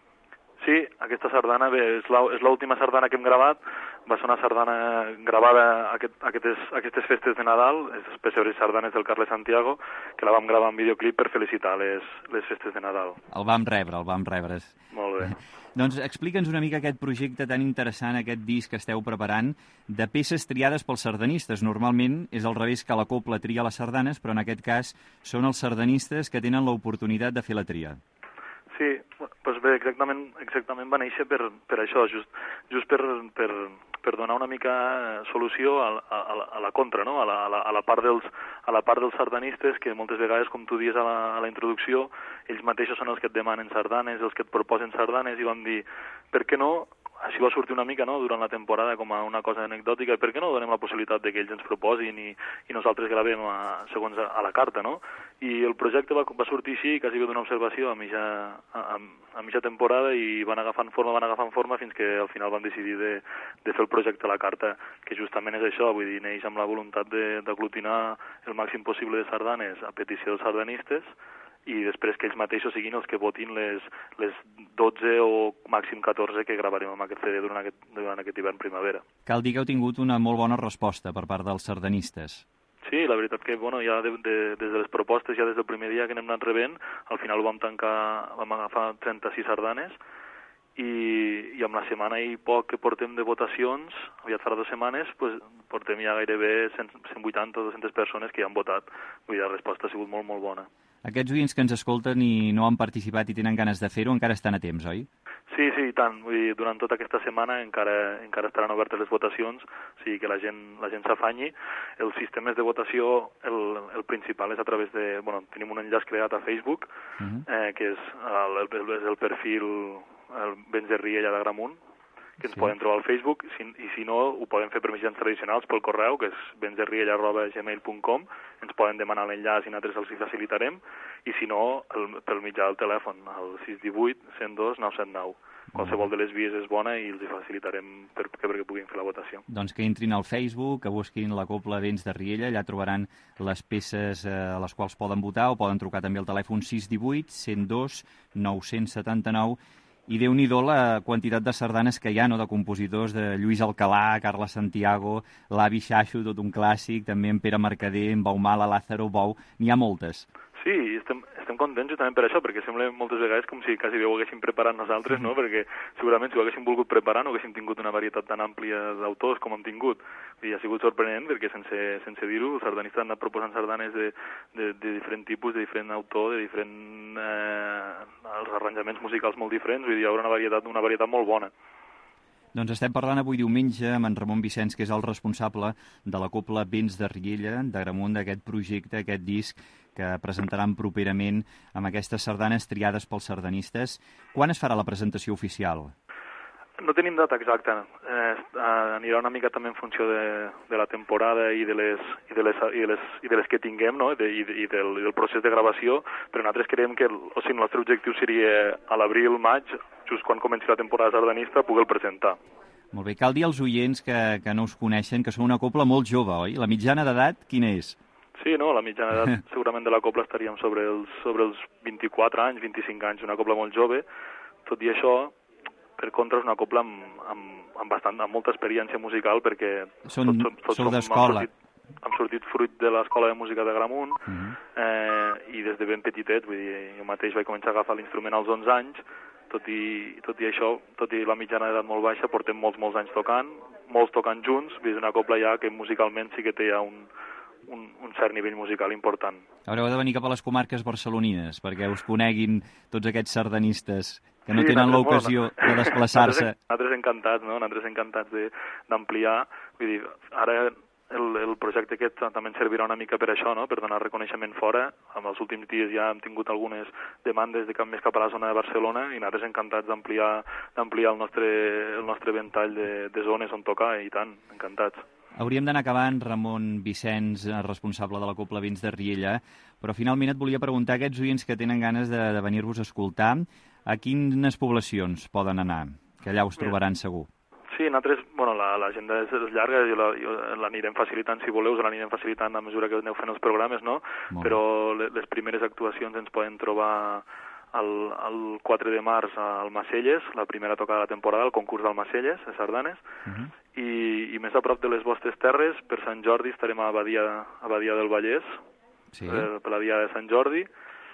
Sí, aquesta sardana bé, és l'última sardana que hem gravat. Va ser una sardana gravada aquest, aquestes, aquestes festes de Nadal, les Pessebres i Sardanes del Carles Santiago, que la vam gravar en videoclip per felicitar les, les festes de Nadal. El vam rebre, el vam rebre. Molt bé. Doncs explica'ns una mica aquest projecte tan interessant, aquest disc que esteu preparant, de peces triades pels sardanistes. Normalment és al revés, que la cobla tria les sardanes, però en aquest cas són els sardanistes que tenen l'oportunitat de fer la tria. Sí, doncs bé, exactament, exactament va néixer per, per això, just, just per, per, per donar una mica solució a, a, a la contra, no? a, la, a, la, a, la part dels, a la part dels sardanistes, que moltes vegades, com tu dius a la, a la introducció, ells mateixos són els que et demanen sardanes, els que et proposen sardanes, i vam dir, per què no? Així va sortir una mica, no?, durant la temporada com a una cosa anecdòtica, per què no donem la possibilitat de que ells ens proposin i, i nosaltres gravem a, segons a, a la carta, no? I el projecte va, va sortir així, quasi d'una observació a mitja, a, a mitja temporada, i van agafant forma, van agafant forma, fins que al final van decidir de, de fer el projecte a la carta, que justament és això, vull dir, neix amb la voluntat d'aglutinar el màxim possible de sardanes a petició dels sardanistes, i després que ells mateixos siguin els que votin les, les dotze o màxim catorze que gravarem amb aquest C D durant aquest, durant aquest hivern primavera. Cal dir que heu tingut una molt bona resposta per part dels sardanistes. Sí, la veritat que, bueno, ja de, de, des de les propostes, ja des del primer dia que n'hem anat rebent, al final ho vam tancar, vam agafar trenta-sis sardanes, i, i amb la setmana i poc que portem de votacions, aviat farà dues setmanes, pues, portem ja gairebé cent vuitanta o dues-centes persones que ja han votat. Vull dir, la resposta ha sigut molt, molt bona. Aquests oients que ens escolten i no han participat i tenen ganes de fer-ho encara estan a temps, oi? Sí, sí, i tant. Vull dir, durant tota aquesta setmana encara, encara estaran obertes les votacions, o sigui que la gent la gent s'afanyi. Els sistemes de votació, el, el principal és a través de... Bueno, tenim un enllaç creat a Facebook, uh -huh. eh, que és el, el, el perfil el Vents de Riella d'Agramunt, que ens sí. poden trobar al Facebook, si, i si no, ho poden fer per mitjans tradicionals pel correu, que és ventsderiella arroba gmail punt com, ens poden demanar l'enllaç i nosaltres els hi facilitarem, i si no, el, pel mitjà del telèfon, el sis divuit, cent dos, nou cent nou. Qualsevol de les vies és bona i els hi facilitarem per, perquè puguin fer la votació. Doncs que entrin al Facebook, que busquin la Cobla Vents de Riella, allà trobaran les peces eh, a les quals poden votar, o poden trucar també al telèfon sis divuit, cent dos, nou cents setanta-nou. I Déu-n'hi-do la quantitat de sardanes que hi ha, no?, de compositors, de Lluís Alcalà, Carles Santiago, l'Avi Xaixo, tot un clàssic, també en Pere Mercader, en Baumala, Lázaro Bou, n'hi ha moltes. Sí, estem, estem contents justament per això, perquè sembla moltes vegades com si quasi bé ho haguéssim preparat nosaltres, no? Perquè segurament si ho haguéssim volgut preparar no haguéssim tingut una varietat tan àmplia d'autors com hem tingut. I ha sigut sorprenent perquè sense, sense dir-ho, els sardanistes han anat proposant sardanes de, de, de diferent tipus, de diferent autor, de diferent... Eh, els arranjaments musicals molt diferents, vull dir, hi haurà una varietat, una varietat molt bona. Doncs estem parlant avui diumenge amb en Ramon Vicenç, que és el responsable de la Cobla Vents de Riella, d'Agramunt, d'aquest projecte, aquest disc que presentaran properament amb aquestes sardanes triades pels sardanistes. Quan es farà la presentació oficial? No tenim data exacta. Eh, anirà una mica també en funció de, de la temporada i de les, i de les, i de les, i de les que tinguem, no? de, i, de, i, del, i del procés de gravació, però nosaltres creiem que el, o sigui, el nostre objectiu seria a l'abril, maig, just quan comenci la temporada sardanista, poder-el presentar. Molt bé, cal dir als oients que, que no us coneixen que sou una cobla molt jove, oi? La mitjana d'edat quina és? Sí, no, la mitjana d'edat segurament de la cobla estaríem sobre els, sobre els vint-i-quatre anys, vint-i-cinc anys, una cobla molt jove. Tot i això, per contra, és una cobla amb, amb, amb, bastant, amb molta experiència musical, perquè Són, tots, tots sou som, d'escola. Hem sortit, hem sortit fruit de l'Escola de Música d'Agramunt, uh Mhm. -huh. eh, i des de ben petitet, vull dir, jo mateix vaig començar a agafar l'instrument als onze anys, tot i, tot i això, tot i la mitjana d'edat molt baixa, portem molts, molts anys tocant, molts tocant junts, és una cobla ja que musicalment sí que té ja un, un, un cert nivell musical important. Haureu de venir cap a les comarques barcelonines perquè us coneguin tots aquests sardanistes que no Sí, tenen nosaltres, l'ocasió bueno, de desplaçar-se. Nosaltres, nosaltres encantats, no? Nosaltres encantats d'ampliar. Vull dir, ara el, el projecte aquest també ens servirà una mica per això, no? Per donar reconeixement fora. En els últims dies ja hem tingut algunes demandes de cap més cap a la zona de Barcelona i nosaltres encantats d'ampliar d'ampliar el nostre, el nostre ventall de, de zones on tocar, i tant, encantats. Hauríem d'anar acabant, Ramon Vicenç, responsable de la Cobla Vents de Riella, però finalment et volia preguntar a aquests oients que tenen ganes de, de venir-vos a escoltar, a quines poblacions poden anar? Que allà us trobaran segur. Sí, nosaltres, bueno, l'agenda és, és llarga, i l'anirem facilitant, si voleu, us l'anirem facilitant a mesura que aneu fent els programes, no? Molt Però les, les primeres actuacions ens poden trobar el, el quatre de març al Macelles, la primera tocada de la temporada, el concurs del Macelles, de sardanes, Uh -huh. i, i més a prop de les vostres terres, per Sant Jordi estarem a Badia, a Badia del Vallès, Sí. per, per la dia de Sant Jordi,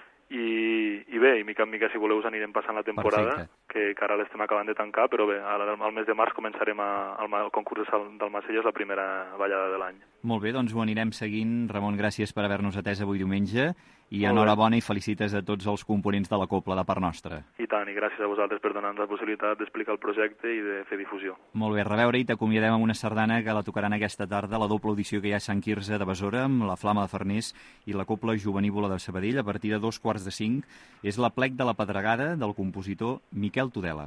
i, i bé, i mica en mica, si voleu, us anirem passant la temporada, que, que ara l'estem acabant de tancar, però bé, al, al mes de març començarem a, al, al concurs del Macelles, la primera ballada de l'any. Molt bé, doncs ho anirem seguint. Ramon, gràcies per haver-nos atès avui diumenge, i Molt enhorabona i felicites a tots els components de la Cobla de part nostra. I tant, i gràcies a vosaltres per donar-nos la possibilitat d'explicar el projecte i de fer difusió. Molt bé, a reveure, i t'acomiadem amb una sardana que la tocaran aquesta tarda, la doble audició que hi ha a Sant Quirze de Besora, amb la Flama de Farners i la Cobla Jovenívola de Sabadell, a partir de dos quarts de cinc. És la plec de la Pedregada del compositor Miquel Tudela.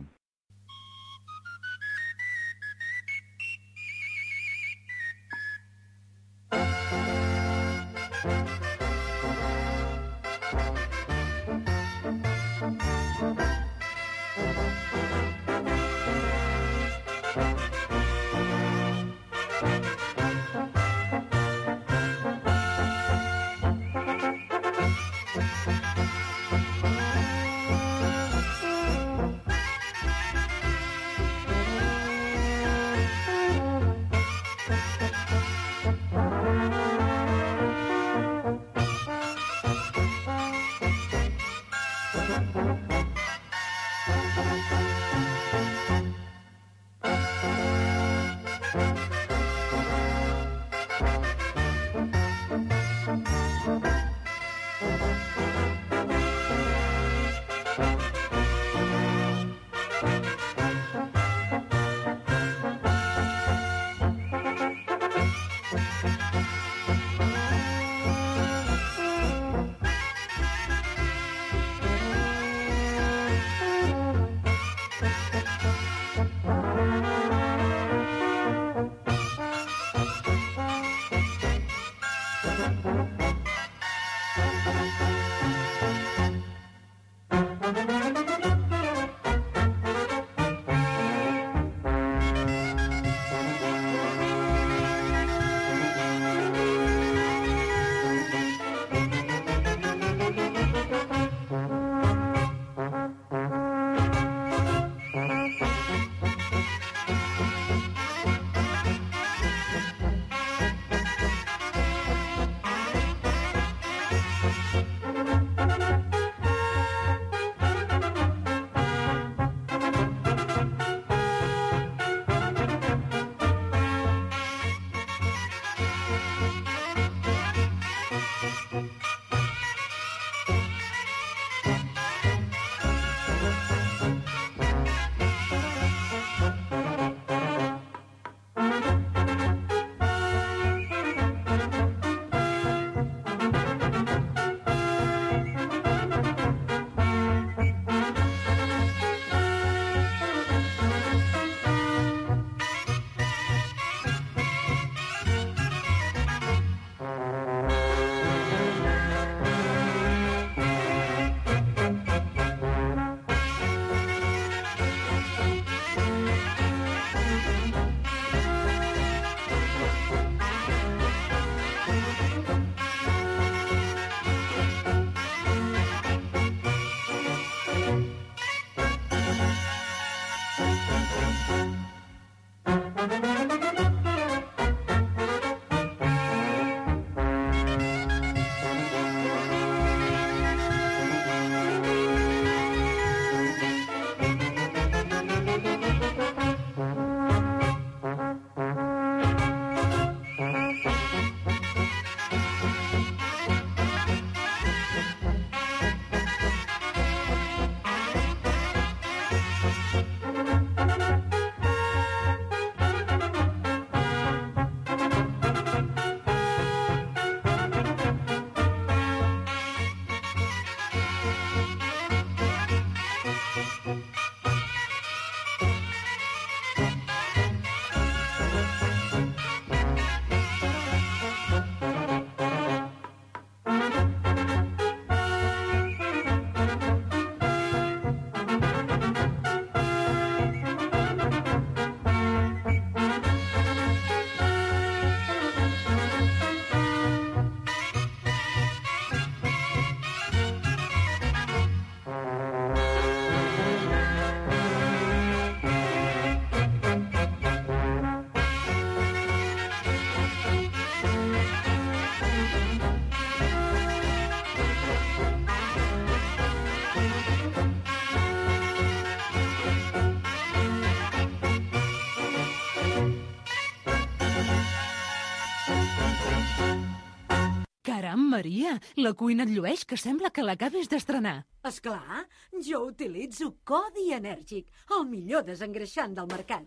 Caram, Maria, la cuina et llueix, que sembla que l'acabis d'estrenar. Esclar, jo utilitzo Codi Enèrgic, el millor desengreixant del mercat.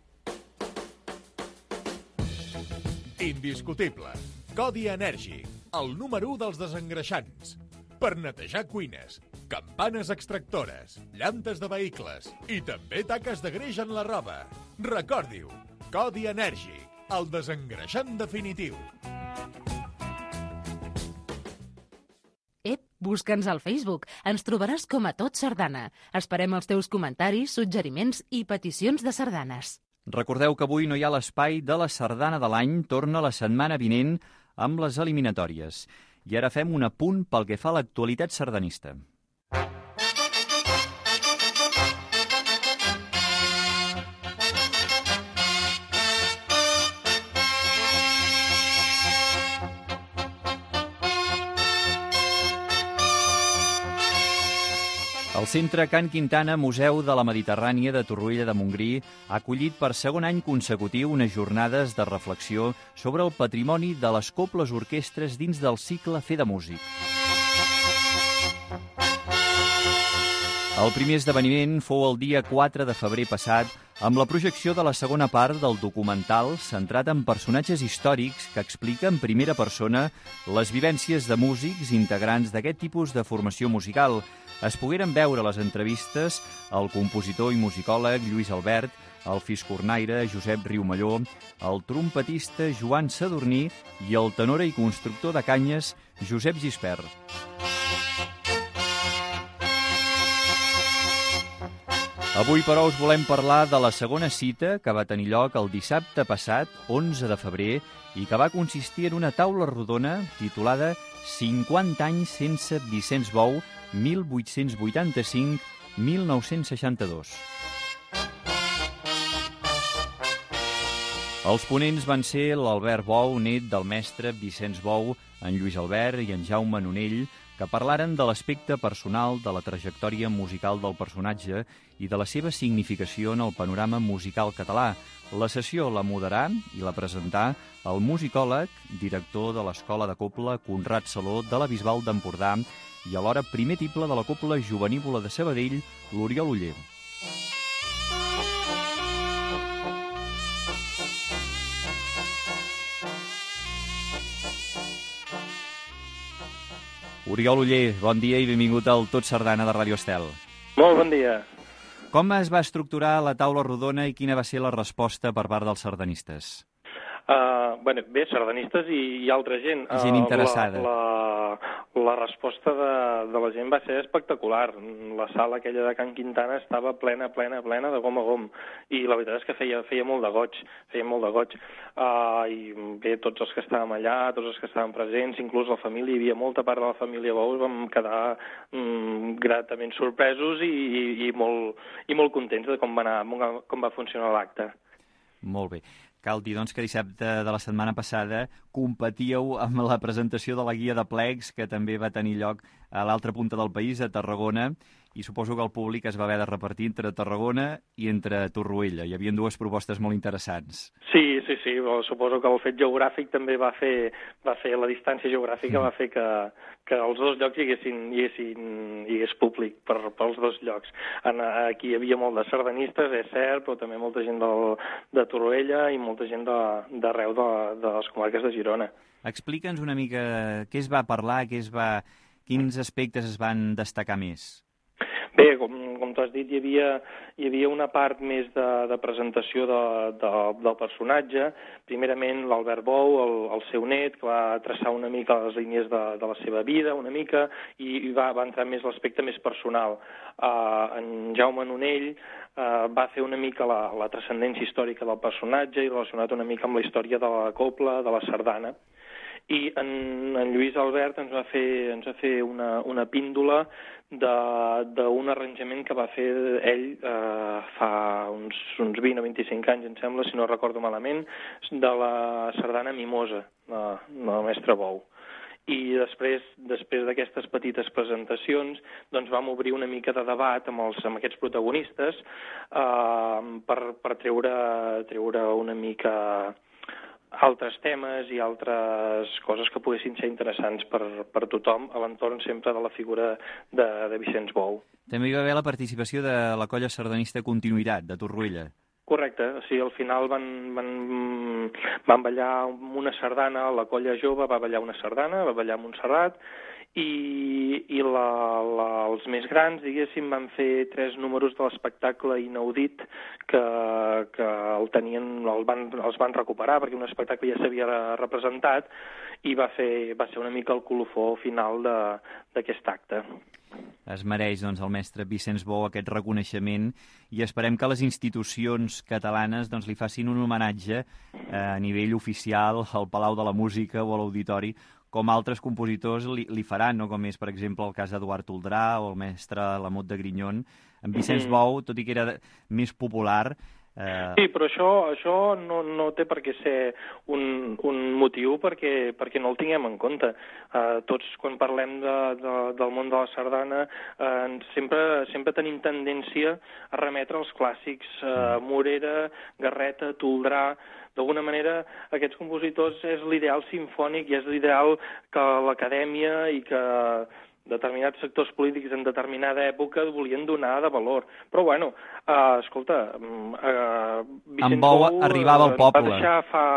Indiscutible. Codi Enèrgic, el número u dels desengreixants. Per netejar cuines, campanes extractores, llantes de vehicles i també taques de greix en la roba. Recordi-ho, Codi Enèrgic, el desengreixant definitiu. Ep, busca'ns al Facebook. Ens trobaràs com a Tot Sardana. Esperem els teus comentaris, suggeriments i peticions de sardanes. Recordeu que avui no hi ha l'espai de la sardana de l'any, torna la setmana vinent amb les eliminatòries. I ara fem un apunt pel que fa a l'actualitat sardanista. El Centre Can Quintana, Museu de la Mediterrània de Torroella de Montgrí, ha acollit per segon any consecutiu unes jornades de reflexió sobre el patrimoni de les cobles orquestres dins del cicle Fer de Músic. El primer esdeveniment fou el dia quatre de febrer passat, amb la projecció de la segona part del documental centrat en personatges històrics que explica en primera persona les vivències de músics integrants d'aquest tipus de formació musical. Es pogueren veure les entrevistes al compositor i musicòleg Lluís Albert, al fiscornaire Josep Riumelló, al trompetista Joan Sadurní i el tenor i constructor de canyes Josep Gispert. Avui, però, us volem parlar de la segona cita que va tenir lloc el dissabte passat, onze de febrer, i que va consistir en una taula rodona titulada cinquanta anys sense Vicenç Bou, mil vuit-cents vuitanta-cinc a mil nou-cents seixanta-dos. Els ponents van ser l'Albert Bou, net del mestre Vicenç Bou, en Lluís Albert i en Jaume Nonell, que parlaren de l'aspecte personal de la trajectòria musical del personatge i de la seva significació en el panorama musical català. La sessió la moderà i la presentà el musicòleg, director de l'Escola de Copla Conrad Saló de la Bisbal d'Empordà i alhora primer tiple de la Copla Jovenívola de Sabadell, l'Oriol Oller. Oriol Oller, bon dia i benvingut al Tot Sardana de Ràdio Estel. Molt bon dia. Com es va estructurar la taula rodona i quina va ser la resposta per part dels sardanistes? Uh, bueno, bé, sardanistes i, i altra gent. Gent interessada. Uh, la, la, la resposta de, de la gent va ser espectacular. La sala aquella de Can Quintana estava plena, plena, plena de gom a gom. I la veritat és que feia, feia molt de goig, feia molt de goig. Uh, I bé, tots els que estàvem allà, tots els que estàvem presents, inclús la família, hi havia molta part de la família Bous, vam quedar mm, gratament sorpresos i, i, i, molt, i molt contents de com va, anar, com va funcionar l'acte. Molt bé. Cal dir, doncs, que dissabte de la setmana passada competíeu amb la presentació de la guia de plecs que també va tenir lloc a l'altra punta del país, a Tarragona, i suposo que el públic es va haver de repartir entre Tarragona i entre Torroella. Hi havia dues propostes molt interessants. Sí, sí, sí. Suposo que el fet geogràfic també va fer, va fer la distància geogràfica, mm. va fer que, que els dos llocs hi haguessin, hi haguessin, hi hagués públic per, pels dos llocs. En, aquí hi havia molt de sardanistes, és cert, però també molta gent del, de Torroella i molta gent d'arreu de, de, de les comarques de Girona. Explica'ns una mica què es va parlar, què es va, quins aspectes es van destacar més. Bé, com, com tu has dit, hi havia, hi havia una part més de, de presentació de, de, del personatge. Primerament l'Albert Bou, el, el seu net, que va traçar una mica les línies de, de la seva vida, una mica, i, i va, va entrar més l'aspecte més personal. Uh, en Jaume Nonell uh, va fer una mica la, la transcendència històrica del personatge i relacionat una mica amb la història de la copla, de la sardana. I en, en Lluís Albert ens va fer, ens va fer una, una píndola d'un arranjament que va fer ell eh, fa uns, uns vint o vint-i-cinc anys, em sembla, si no recordo malament, de la sardana Mimosa, de, de la mestra Bou. I després després d'aquestes petites presentacions doncs vam obrir una mica de debat amb, els, amb aquests protagonistes eh, per, per treure, treure una mica altres temes i altres coses que poguessin ser interessants per, per tothom a l'entorn sempre de la figura de, de Vicenç Bou. També hi va haver la participació de la colla sardanista Continuïtat, de Torroella. Correcte, o sigui, al final van, van, van ballar una sardana, la colla jove va ballar una sardana, va ballar Montserrat, i, i la, la, els més grans, diguéssim, van fer tres números de l'espectacle inaudit que, que el tenien, el van, els van recuperar perquè un espectacle ja s'havia representat i va, fer, va ser una mica el colofó final d'aquest acte. Es mereix, doncs, el mestre Vicenç Bou aquest reconeixement i esperem que les institucions catalanes doncs, li facin un homenatge eh, a nivell oficial al Palau de la Música o a l'Auditori, com altres compositors li, li faran, no? Com és, per exemple, el cas d'Eduard Toldrà o el mestre Lamot de Grignon. En Vicenç Bou, tot i que era més popular... Eh... Sí, però això, això no, no té per què ser un, un motiu perquè, perquè no el tinguem en compte. Eh, tots, quan parlem de, de, del món de la sardana, eh, sempre, sempre tenim tendència a remetre als clàssics. Eh, Morera, Garreta, Toldrà... D'alguna manera, aquests compositors és l'ideal simfònic i és l'ideal que l'acadèmia i que determinats sectors polítics en determinada època volien donar de valor. Però, bueno, uh, escolta... Uh, en Bou arribava al poble. Va deixar fa...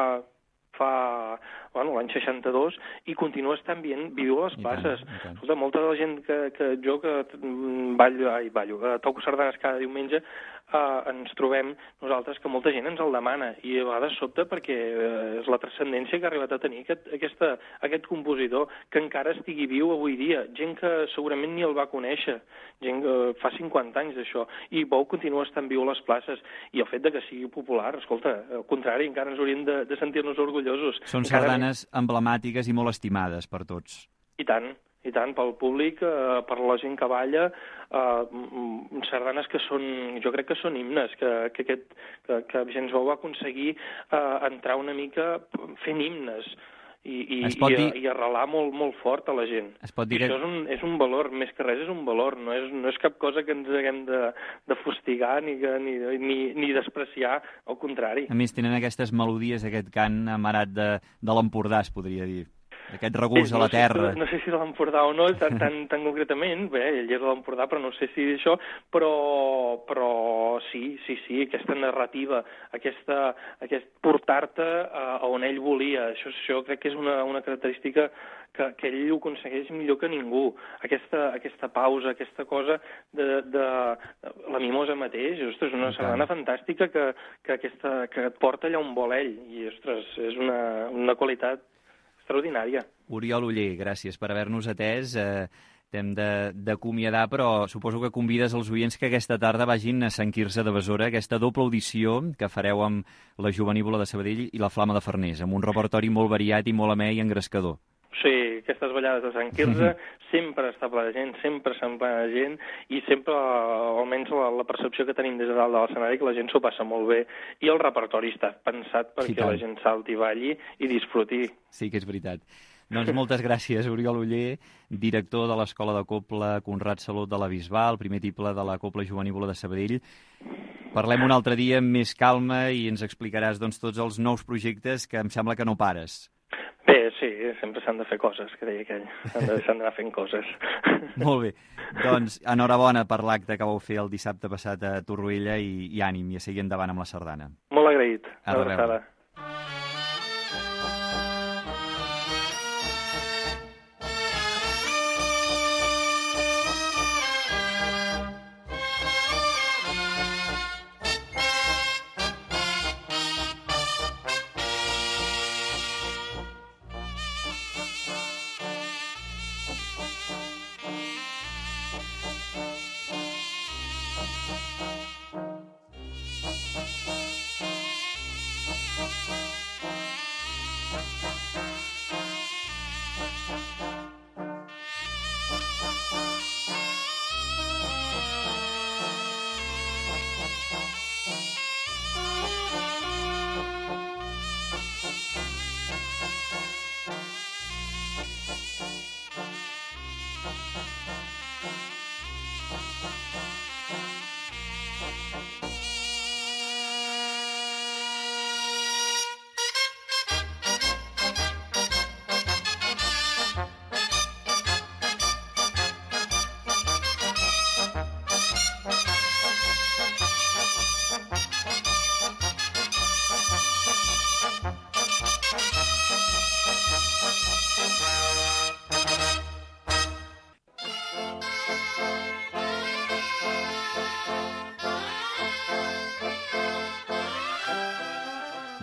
fa bueno, l'any seixanta-dos, i continua estant bien, viu a les places. Escolta, molta de la gent que, que jo, que ballo, ai, ballo, eh, toco sardanes cada diumenge, eh, ens trobem nosaltres que molta gent ens el demana, i a vegades sobte perquè eh, és la transcendència que ha arribat a tenir aquest, aquesta, aquest compositor, que encara estigui viu avui dia, gent que segurament ni el va conèixer, gent que eh, fa cinquanta anys d'això, i Bou continua estant viu a les places, i el fet de que sigui popular, escolta, al contrari, encara ens hauríem de, de sentir-nos orgullosos. Són sardanes emblemàtiques i molt estimades per tots. I tant, i tant, pel públic, eh, per la gent que balla, eh, sardanes que són, jo crec que són himnes, que, que, aquest, que, que Vicenç Bou va aconseguir eh, entrar una mica fent himnes i, i, i, dir... i arrelar molt, molt fort a la gent. Es pot dir I això és un, és un valor, més que res és un valor, no és, no és cap cosa que ens haguem de, de fustigar ni, ni, ni, ni despreciar, al contrari. A més, tenen aquestes melodies, aquest cant amarat de, de l'Empordà, es podria dir. Aquest regust sí, a la terra. No sé, no sé si de l'Empordà o no, tan, tan, tan concretament, bé, ell és de l'Empordà, però no sé si això, però, però sí, sí, sí, aquesta narrativa, aquesta, aquest portar-te a, a on ell volia, això, això crec que és una, una característica que, que ell ho aconsegueix millor que ningú. Aquesta, aquesta pausa, aquesta cosa de, de, de la Mimosa mateix, ostres, és una sardana fantàstica que, que, aquesta, que et porta allà on vol ell, i ostres, és una, una qualitat extraordinària. Oriol Oller, gràcies per haver-nos atès. Eh, T'hem d'acomiadar, però suposo que convides els oients que aquesta tarda vagin a Sant Quirze de Besora, aquesta doble audició que fareu amb la Jovenívola de Sabadell i la Flama de Farners, amb un repertori molt variat i molt amè i engrescador. Sí, aquestes ballades de Sant Quirze sempre està ple de gent, sempre se'n ple de gent, i sempre, almenys la, la percepció que tenim des de dalt de l'escenari, que la gent s'ho passa molt bé, i el repertori està pensat perquè sí, la gent salti, balli i disfruti. Sí que és veritat. Doncs moltes gràcies, Oriol Oller, director de l'Escola de Copla Conrad Salut de la Bisbal, primer tiple de la Copla Jovenívola de Sabadell. Parlem un altre dia amb més calma i ens explicaràs doncs, tots els nous projectes que em sembla que no pares. Bé, sí, sempre s'han de fer coses, que deia aquell. S'han d'anar fent coses. Molt bé. Doncs enhorabona per l'acte que vau fer el dissabte passat a Torroella i, i ànim, i a seguir endavant amb la sardana. Molt agraït. A reveure.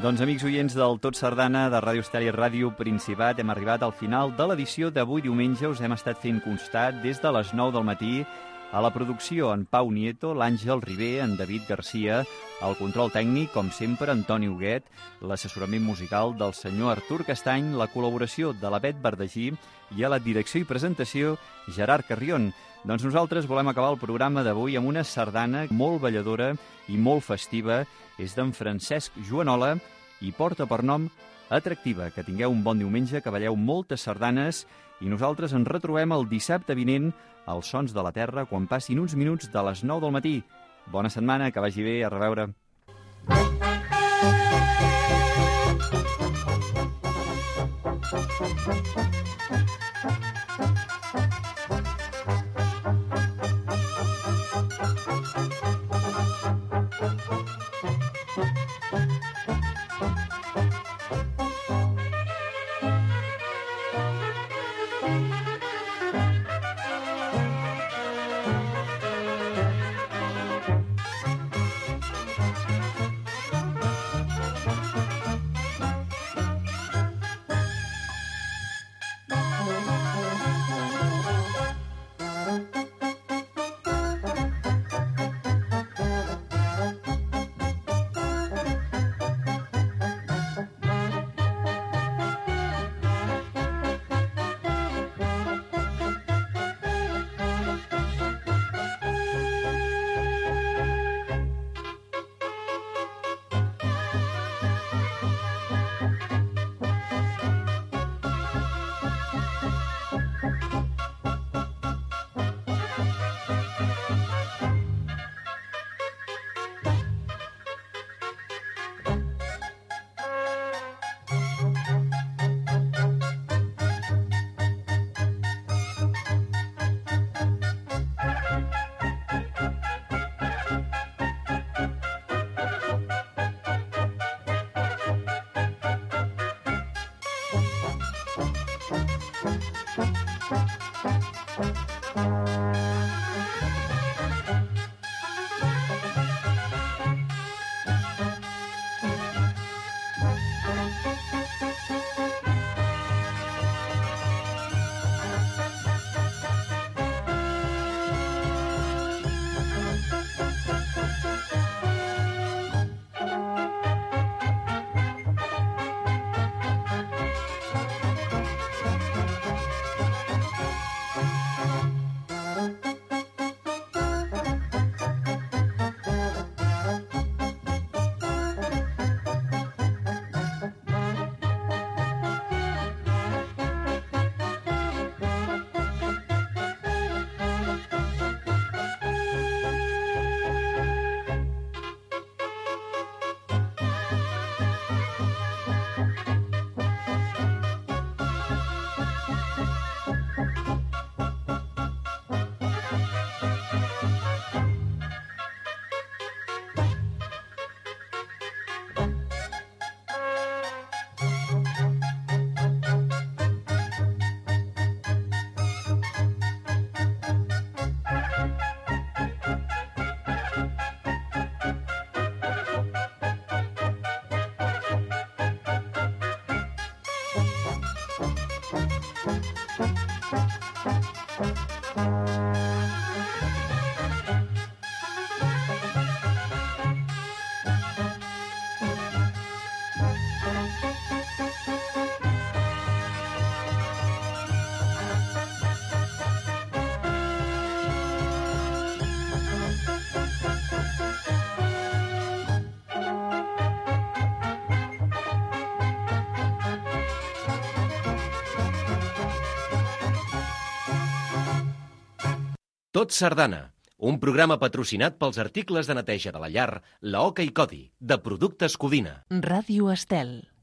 Doncs, amics oients del Tot Sardana de Ràdio Estel i Ràdio Principat, hem arribat al final de l'edició d'avui diumenge. Us hem estat fent constat des de les nou del matí. A la producció, en Pau Nieto, l'Àngel Ribé, en David Garcia, el control tècnic, com sempre, Antoni Huguet, l'assessorament musical del senyor Artur Castany, la col·laboració de la Bet Verdagí i a la direcció i presentació, Gerard Carrion. Doncs nosaltres volem acabar el programa d'avui amb una sardana molt balladora i molt festiva. És d'en Francesc Joanola i porta per nom Atractiva. Que tingueu un bon diumenge, que balleu moltes sardanes i nosaltres ens retrobem el dissabte vinent als Sons de la Terra quan passin uns minuts de les nou del matí. Bona setmana, que vagi bé, a reveure. Tot Sardana, un programa patrocinat pels articles de neteja de la llar, la Oca i Codi, de Productes Codina. Ràdio Estel.